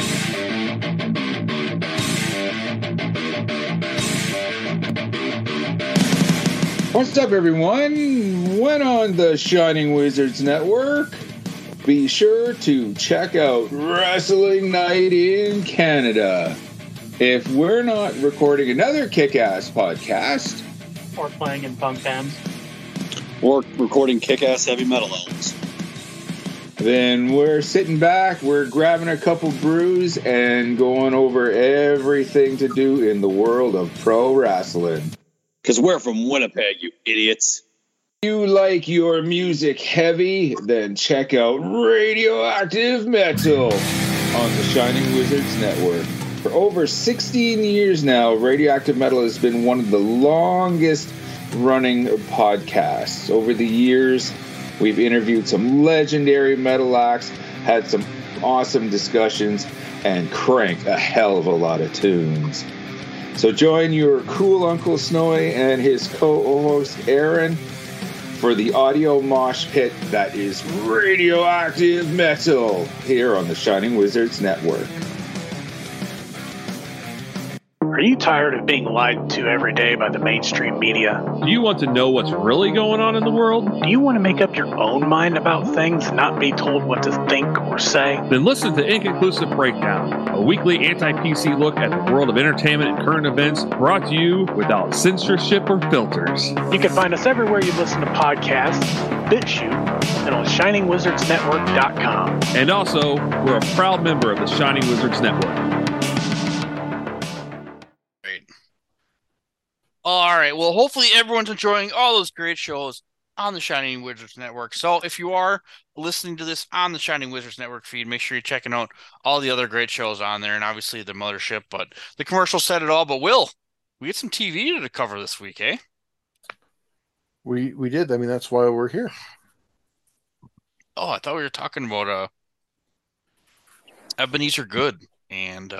What's up, everyone? When on the Shining Wizards Network, be sure to check out Wrestling Night in Canada. If we're not recording another kick-ass podcast, or playing in punk bands, or recording kick-ass heavy metal albums, then we're sitting back, we're grabbing a couple brews, and going over everything to do in the world of pro wrestling. Because we're from Winnipeg, you idiots. If you like your music heavy, then check out Radioactive Metal on the Shining Wizards Network. For over 16 years now, Radioactive Metal has been one of the longest running podcasts. Over the years, we've interviewed some legendary metal acts, had some awesome discussions, and cranked a hell of a lot of tunes. So join your cool Uncle Snowy and his co-host Aaron for the audio mosh pit that is Radioactive Metal here on the Shining Wizards Network. Are you tired of being lied to every day by the mainstream media? Do you want to know what's really going on in the world? Do you want to make up your own mind about things and not be told what to think or say? Then listen to Inconclusive Breakdown, a weekly anti-PC look at the world of entertainment and current events, brought to you without censorship or filters. You can find us everywhere you listen to podcasts, BitChute, and on ShiningWizardsNetwork.com. And also, we're a proud member of the Shining Wizards Network. All right. Well, hopefully everyone's enjoying all those great shows on the Shining Wizards Network. So if you are listening to this on the Shining Wizards Network feed, make sure you're checking out all the other great shows on there, and obviously the mothership. But the commercial said it all. But Will, we get some TV to cover this week, eh? We did. I mean, that's why we're here. Oh, I thought we were talking about Ebenezer Good and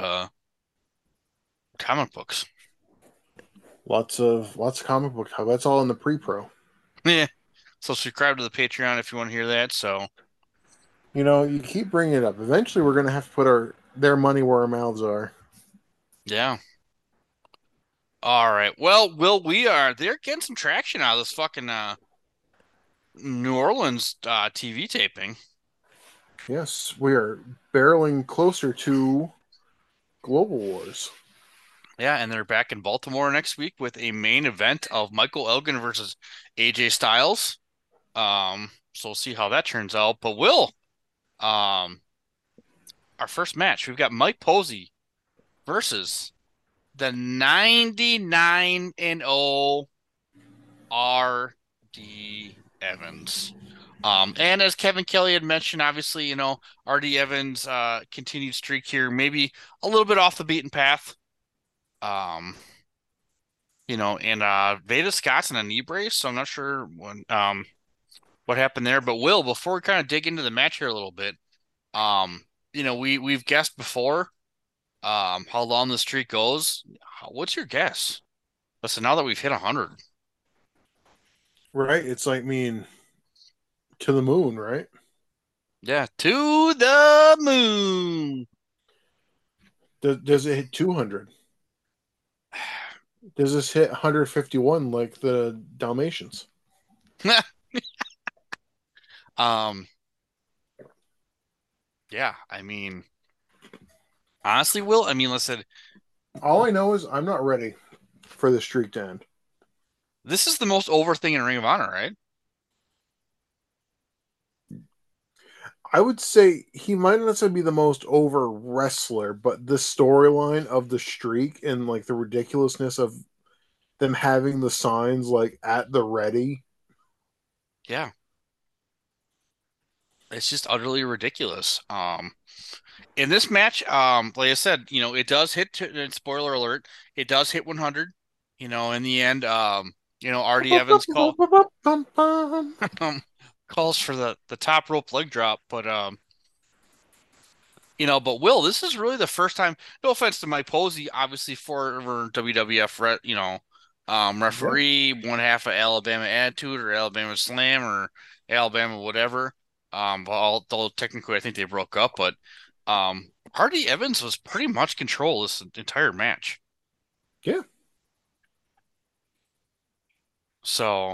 comic books. Lots of comic book talk. That's all in the pre-pro. Yeah. So subscribe to the Patreon if you want to hear that. So, you know, you keep bringing it up. Eventually, we're going to have to put their money where our mouths are. Yeah. All right. Well, they're getting some traction out of this fucking New Orleans TV taping. Yes, we are barreling closer to Global Wars. Yeah, and they're back in Baltimore next week with a main event of Michael Elgin versus AJ Styles. So we'll see how that turns out. But Will, our first match, we've got Mike Posey versus the 99-0 R.D. Evans. And as Kevin Kelly had mentioned, obviously, you know, R.D. Evans continued streak here, maybe a little bit off the beaten path. You know, and Veda Scott's in a knee brace, so I'm not sure what happened there. But Will, before we kind of dig into the match here a little bit, you know, we've guessed before how long the streak goes. What's your guess? Listen, now that we've hit 100, right? It's like, to the moon, right? Yeah, to the moon. Does it hit 200? Does this hit 151 like the Dalmatians? Yeah, I mean, honestly, Will, listen. All I know is I'm not ready for the streak to end. This is the most over thing in Ring of Honor, right? I would say he might not necessarily be the most over wrestler, but the storyline of the streak and like the ridiculousness of them having the signs like at the ready. Yeah. It's just utterly ridiculous. In this match, like I said, it does hit. Spoiler alert: it does hit 100. In the end, RD Evans calls for the top rope leg drop, but but Will, this is really the first time. No offense to Mike Posey, obviously former WWF, referee, one half of Alabama Attitude or Alabama Slam or Alabama whatever. Although technically I think they broke up, but Hardy Evans was pretty much control this entire match. Yeah. So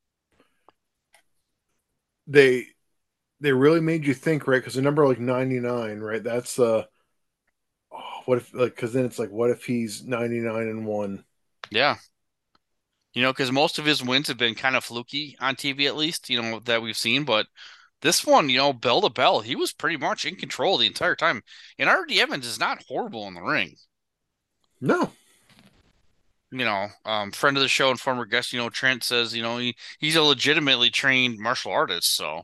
they really made you think, right? Because the number like 99, right? That's what if, like, because then it's like, what if he's 99-1? Yeah. Because most of his wins have been kind of fluky on TV, at least, that we've seen. But this one, bell to bell, he was pretty much in control the entire time. And RD Evans is not horrible in the ring. No. Friend of the show and former guest, Trent says, he's a legitimately trained martial artist. So,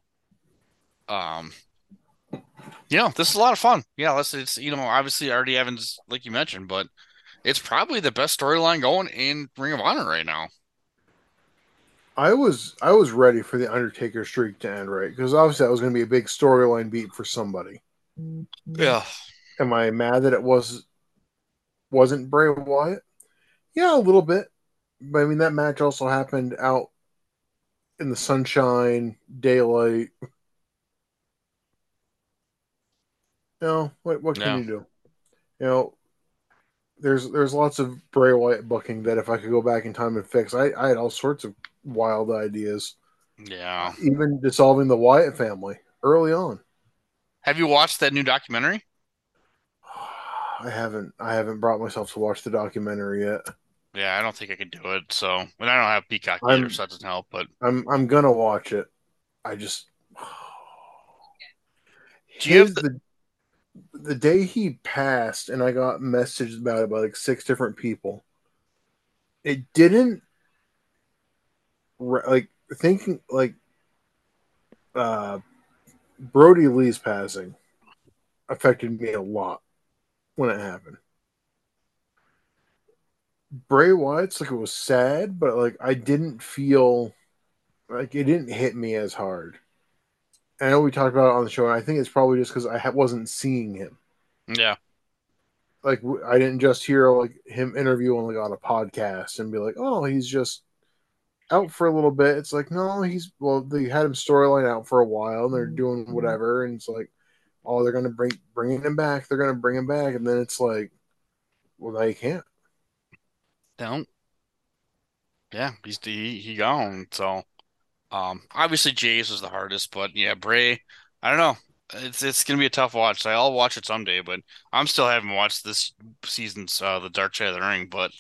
this is a lot of fun. Yeah, it's obviously RD Evans, like you mentioned, but it's probably the best storyline going in Ring of Honor right now. I was ready for the Undertaker streak to end, right? Because obviously that was going to be a big storyline beat for somebody. Yeah. Am I mad that it wasn't Bray Wyatt? Yeah, a little bit. But I mean, that match also happened out in the sunshine, daylight. What can you do? There's lots of Bray Wyatt booking that if I could go back in time and fix, I had all sorts of wild ideas. Yeah. Even dissolving the Wyatt family early on. Have you watched that new documentary? I haven't brought myself to watch the documentary yet. Yeah, I don't think I can do it. So, and I don't have Peacock either, so that doesn't help. But I'm gonna watch it. I just the day he passed, and I got messages about it by like 6 different people. It didn't like thinking like Brody Lee's passing affected me a lot when it happened. Bray Wyatt's like, it was sad, but like I didn't feel like it didn't hit me as hard. I know we talked about it on the show, and I think it's probably just because I wasn't seeing him. Yeah. Like I didn't just hear like him interviewing like on a podcast and be like, oh, he's just out for a little bit. It's like, no, they had him storyline out for a while and they're doing whatever, and it's like, oh, they're gonna bring him back. They're gonna bring him back, and then it's like, well, now you can't. Don't. Yeah, he gone. So, obviously Jay's was the hardest, but yeah, Bray, I don't know. It's gonna be a tough watch. I'll watch it someday, but I'm still haven't watched this season's The Dark Side of the Ring. But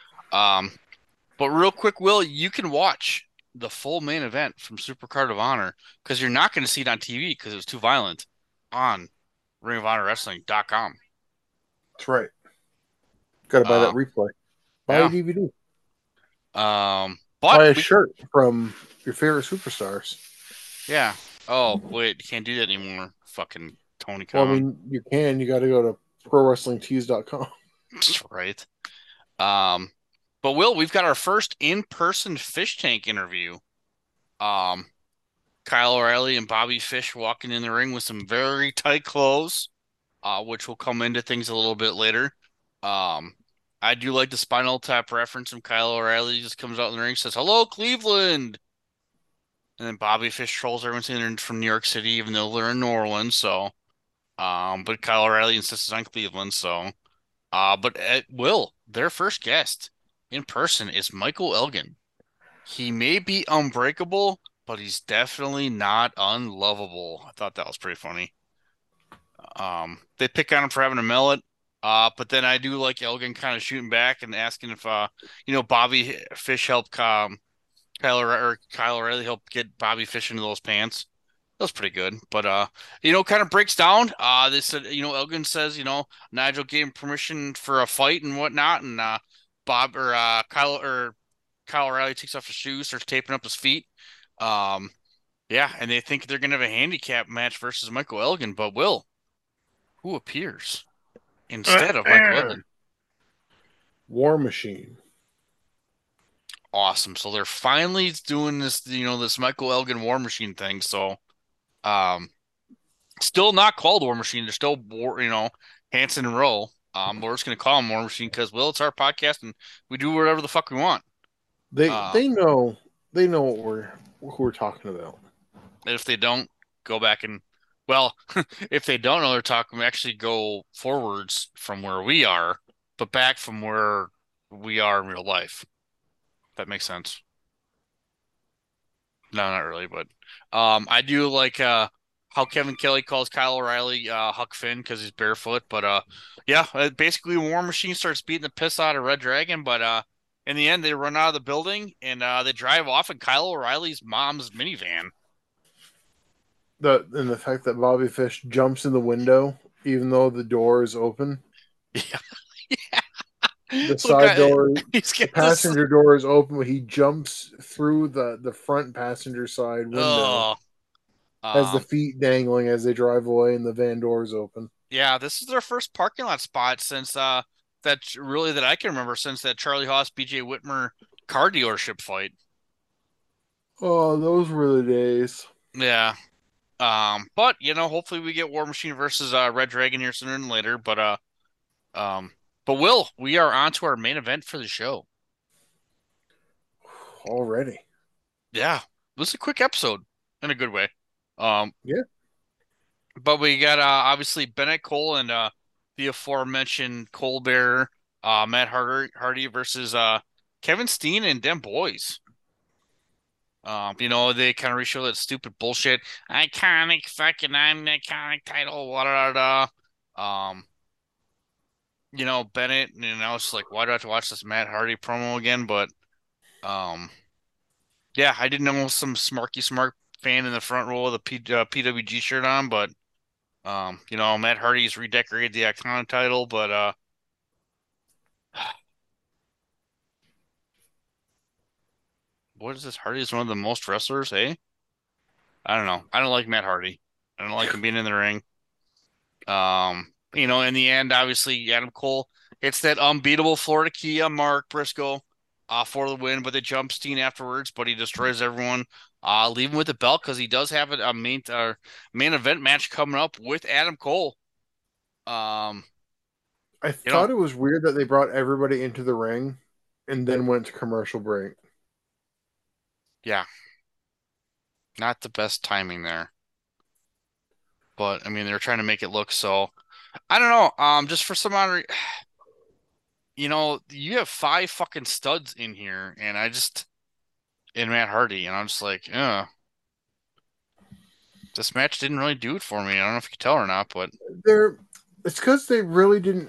real quick, Will, you can watch the full main event from Supercard of Honor because you're not going to see it on TV because it was too violent on RingOfHonorWrestling.com. That's right. Got to buy that replay. Buy a DVD. But buy a shirt from your favorite superstars. Yeah. Oh, wait, you can't do that anymore. Fucking Tony Khan. Well, I mean, you can. You got to go to ProWrestlingTees.com. That's right. But Will, we've got our first in-person Fish Tank interview. Kyle O'Reilly and Bobby Fish walking in the ring with some very tight clothes, which will come into things a little bit later. I do like the Spinal Tap reference from Kyle O'Reilly. He just comes out in the ring, says, "Hello, Cleveland." And then Bobby Fish trolls everyone saying they're from New York City, even though they're in New Orleans. So, but Kyle O'Reilly insists on Cleveland. So, but Will, their first guest in person is Michael Elgin. He may be unbreakable, but he's definitely not unlovable. I thought that was pretty funny. They pick on him for having a mullet. But then I do like Elgin kind of shooting back and asking if, Bobby Fish helped Kyle O'Reilly helped get Bobby Fish into those pants. That was pretty good. But, kind of breaks down. They said, Elgin says, Nigel gave him permission for a fight and whatnot. And Kyle O'Reilly takes off his shoes, starts taping up his feet. Yeah, and they think they're going to have a handicap match versus Michael Elgin, but who appears instead of Michael Elgin? War Machine. Awesome. So they're finally doing this, this Michael Elgin War Machine thing. So, still not called War Machine. They're still Hanson and Rowe. We're just going to call them War Machine because, it's our podcast and we do whatever the fuck we want. They know who we're talking about. And if they don't, go back and, if they don't know they're talking, we actually go forwards from where we are, but back from where we are in real life. That makes sense. No, not really, but I do like how Kevin Kelly calls Kyle O'Reilly Huck Finn because he's barefoot. But basically War Machine starts beating the piss out of Red Dragon, but in the end they run out of the building and they drive off in Kyle O'Reilly's mom's minivan. The fact that Bobby Fish jumps in the window even though the door is open. Yeah. The side door, the passenger door is open, but he jumps through the front passenger side window. Has the feet dangling as they drive away and the van door is open. Yeah, this is their first parking lot spot since that I can remember since that Charlie Haas BJ Whitmer car dealership fight. Oh, those were the days. Yeah. But hopefully we get War Machine versus Red Dragon here sooner than later. But we are on to our main event for the show. Already. Yeah. This is a quick episode in a good way. Yeah. But we got obviously Bennett Cole and the aforementioned Cole Bearer, Matt Hardy versus Kevin Steen and them boys. They kind of reshow that stupid bullshit. I'm the iconic title, blah, blah, blah. Bennett, it's like, why do I have to watch this Matt Hardy promo again? But, yeah, I didn't know some smarky smart fan in the front row with a PWG shirt on, but, Matt Hardy's redecorated the Iconic title, but, what is this? Hardy is one of the most wrestlers, eh? I don't know. I don't like Matt Hardy. I don't like him being in the ring. In the end, obviously, Adam Cole hits that unbeatable Florida Key on Mark Briscoe for the win, but they jump Steen afterwards, but he destroys everyone, leaving with the belt because he does have a main event match coming up with Adam Cole. I thought it was weird that they brought everybody into the ring and then went to commercial break. Yeah. Not the best timing there. But, they're trying to make it look so... I don't know. Just for some odd you have 5 fucking studs in here, and in Matt Hardy, and I'm just like, this match didn't really do it for me. I don't know if you can tell or not, but it's because they really didn't.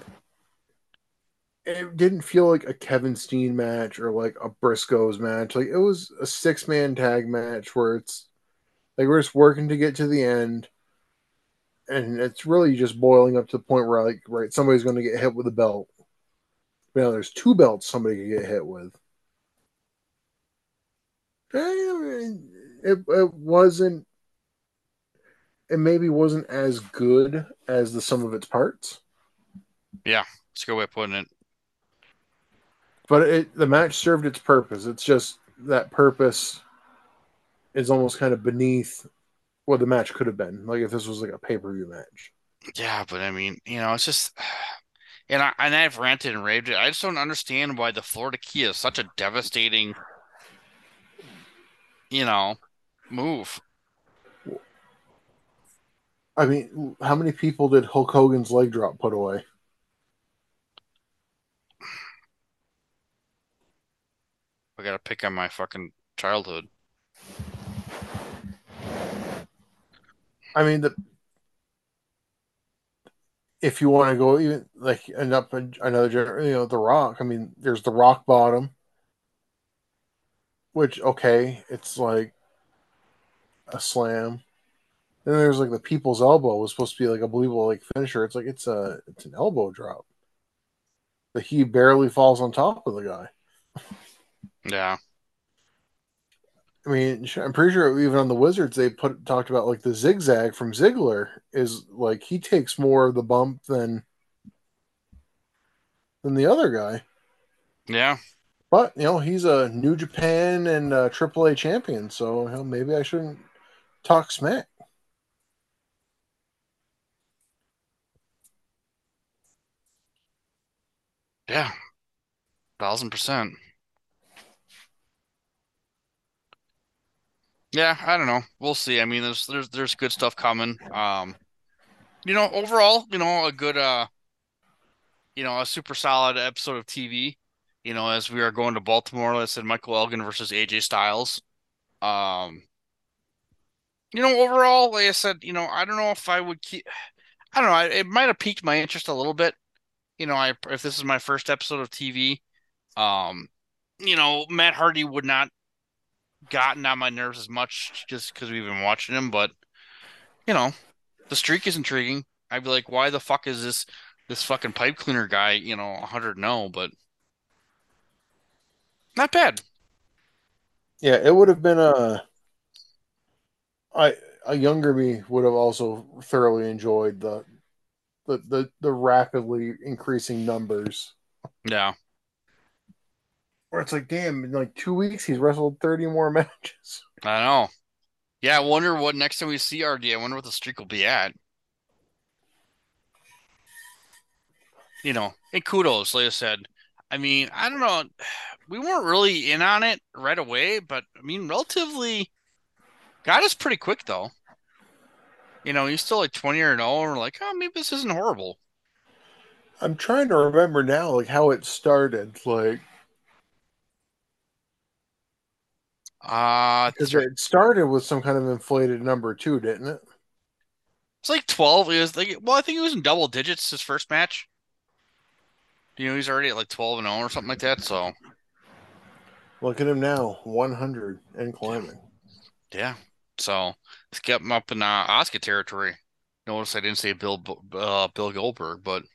It didn't feel like a Kevin Steen match or like a Briscoes match. Like it was a 6-man tag match where it's like we're just working to get to the end. And it's really just boiling up to the point where, somebody's going to get hit with a belt. Now, there's 2 belts somebody could get hit with. It wasn't... It maybe wasn't as good as the sum of its parts. Yeah, it's a good way of putting it. But the match served its purpose. It's just that purpose is almost kind of beneath what the match could have been, like if this was like a pay-per-view match. Yeah, but it's just, and I've ranted and raved it. I just don't understand why the Florida Key is such a devastating, move. How many people did Hulk Hogan's leg drop put away? I gotta pick on my fucking childhood. If you want to go even like end up another The Rock. There's the Rock Bottom, which it's like a slam. Then there's like the People's Elbow was supposed to be like a believable like finisher. It's like it's an elbow drop. But he barely falls on top of the guy. Yeah. I mean, I'm pretty sure even on the Wizards they talked about like the zigzag from Ziggler is like he takes more of the bump than the other guy. Yeah. But he's a New Japan and AAA champion, so maybe I shouldn't talk smack. Yeah. 1,000%. Yeah, I don't know. We'll see. I mean, there's good stuff coming. Overall, a good a super solid episode of TV. As we are going to Baltimore, like I said, Michael Elgin versus AJ Styles. Overall, like I said, I don't know if I would keep. I don't know. It might have piqued my interest a little bit. If this is my first episode of TV, Matt Hardy would not gotten on my nerves as much just because we've been watching him, but the streak is intriguing. I'd be like, why the fuck is this fucking pipe cleaner guy, 100-0, but not bad. Yeah, it would have been a younger me would have also thoroughly enjoyed the rapidly increasing numbers. Yeah. Where it's like, damn, in like 2 weeks he's wrestled 30 more matches. I know. Yeah, I wonder what next time we see RD, I wonder what the streak will be at. And kudos, like I said. I mean, I don't know. We weren't really in on it right away, but I mean, relatively got us pretty quick though. He's still like 20-0, and we're like, oh, maybe this isn't horrible. I'm trying to remember now, like how it started, like. Because it started with some kind of inflated number too, didn't it? It's like 12. It was like, well, I think he was in double digits his first match. He's already at like 12-0 or something like that. So look at him now, 100 and climbing. Yeah. So let's get him up in Asuka territory. Notice I didn't say Bill Goldberg, but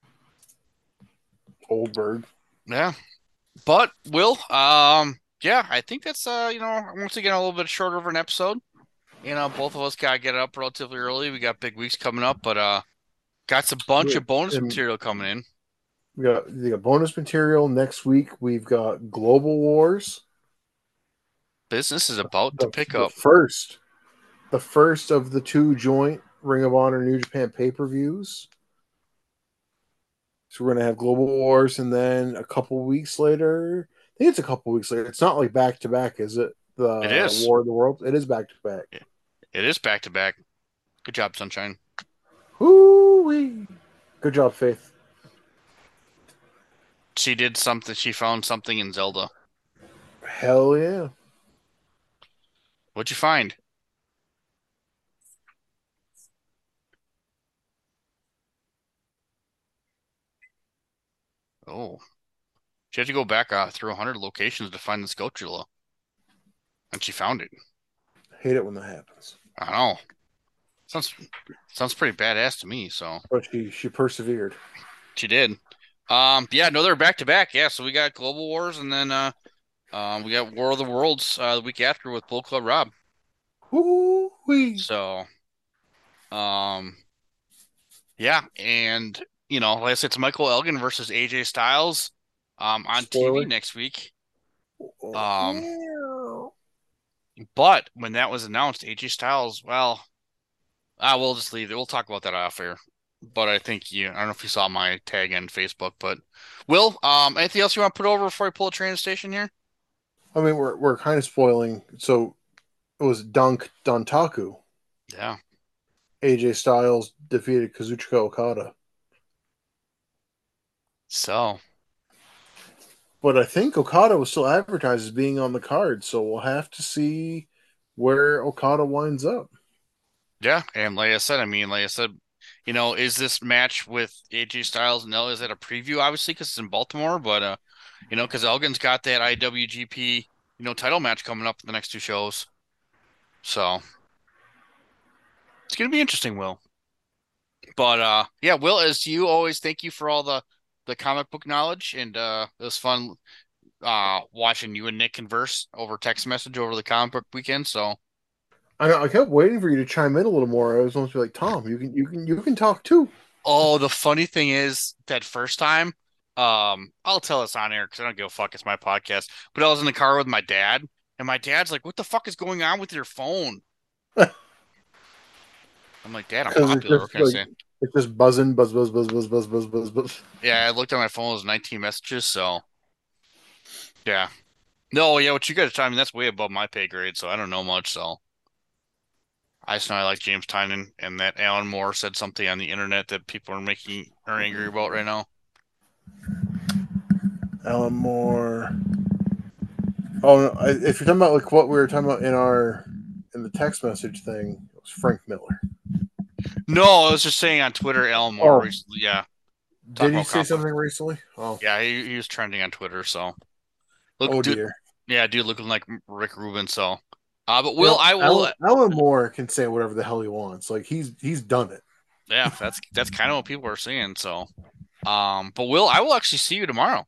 Goldberg. Yeah. But Will, yeah, I think that's once again a little bit shorter of an episode. Both of us gotta get up relatively early. We got big weeks coming up, but got a bunch of bonus material coming in. We got bonus material next week. We've got Global Wars. Business is about to pick up. The first of the two joint Ring of Honor New Japan pay-per-views. So we're gonna have Global Wars, and then a couple weeks later. I think it's a couple weeks later. It's not like back to back, is it? It is. War of the Worlds. It is back to back. It is back to back. Good job, Sunshine. Woo-wee. Good job, Faith. She did something. She found something in Zelda. Hell yeah. What'd you find? Oh. She had to go back through 100 locations to find the Skulltula. And she found it. I hate it when that happens. I know. Sounds pretty badass to me, so. But she persevered. She did. Yeah, no, they're back to back. Yeah, so we got Global Wars, and then we got War of the Worlds the week after with Bull Club Rob. Woo-wee. So, yeah, and like I said, it's Michael Elgin versus AJ Styles on TV next week. But when that was announced, AJ Styles, well, we'll just leave it. We'll talk about that off air. But I think I don't know if you saw my tag on Facebook, but Will, anything else you want to put over before I pull a train station here? I mean, we're kind of spoiling. So it was Dontaku. Yeah. AJ Styles defeated Kazuchika Okada. So. But I think Okada was still advertised as being on the card, so we'll have to see where Okada winds up. Yeah, and like I said, is this match with AJ Styles and is that a preview, obviously, because it's in Baltimore, but, because Elgin's got that IWGP, title match coming up in the next two shows. So, it's going to be interesting, Will. But, yeah, Will, as you always, thank you for all the comic book knowledge, and it was fun watching you and Nick converse over text message over the comic book weekend. So I kept waiting for you to chime in a little more. I was almost like, Tom, you can talk too. Oh, the funny thing is that first time, I'll tell this on air because I don't give a fuck. It's my podcast. But I was in the car with my dad, and my dad's like, "What the fuck is going on with your phone?" I'm like, "Dad, I'm popular." What can I say? It's just buzzing, buzz, buzz, buzz, buzz, buzz, buzz, buzz, buzz. Yeah, I looked at my phone. It was 19 messages. So, yeah. No, yeah, what you guys are talking, that's way above my pay grade, so I don't know much. So, I just know I like James Tynion, and that Alan Moore said something on the internet that people are angry about right now. Alan Moore. Oh, no, if you're talking about like what we were talking about in the text message thing, it was Frank Miller. No, I was just saying on Twitter, Alan Moore recently. Yeah. Did he say something recently? Oh, yeah, he was trending on Twitter. So, dear. Yeah, dude, looking like Rick Rubin. So, but Will, Alan Moore can say whatever the hell he wants. Like he's done it. Yeah, that's kind of what people are saying. So, but Will, I will actually see you tomorrow.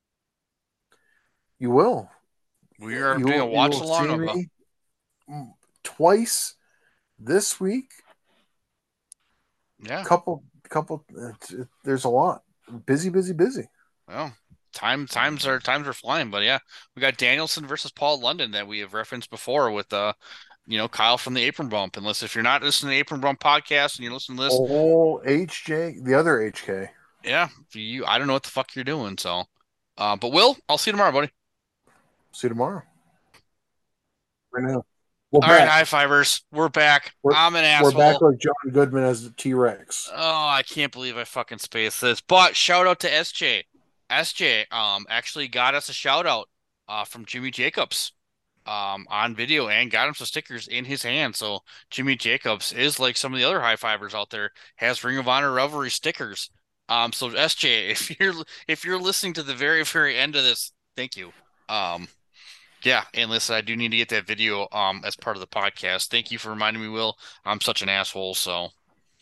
You will. We are doing a watch along twice this week. Yeah, couple. There's a lot. Busy. Well, times are flying, but yeah, we got Danielson versus Paul London that we have referenced before with Kyle from the Apron Bump. Unless if you're not listening to the Apron Bump podcast and you're listening to this, HJ, the other HK. Yeah, I don't know what the fuck you're doing. So, but Will, I'll see you tomorrow, buddy. See you tomorrow. Right now. All right, high fivers. We're back. I'm an asshole. We're back like John Goodman as the T-Rex. Oh, I can't believe I fucking spaced this. But shout out to SJ. SJ actually got us a shout out from Jimmy Jacobs on video and got him some stickers in his hand. So Jimmy Jacobs is like some of the other high fivers out there, has Ring of Honor Revelry stickers. So SJ, if you're listening to the very, very end of this, thank you. Yeah, and listen, I do need to get that video as part of the podcast. Thank you for reminding me, Will. I'm such an asshole, so.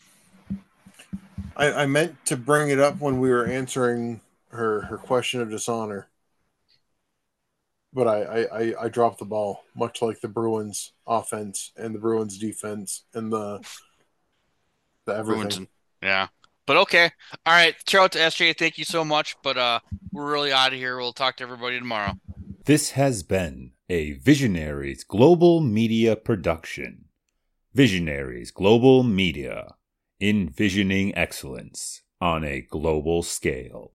I meant to bring it up when we were answering her question of dishonor. But I dropped the ball, much like the Bruins offense and the Bruins defense and the everything. Bruins, yeah. But okay. All right. Shout out to SJ. Thank you so much. But we're really out of here. We'll talk to everybody tomorrow. This has been a Visionaries Global Media production. Visionaries Global Media, envisioning excellence on a global scale.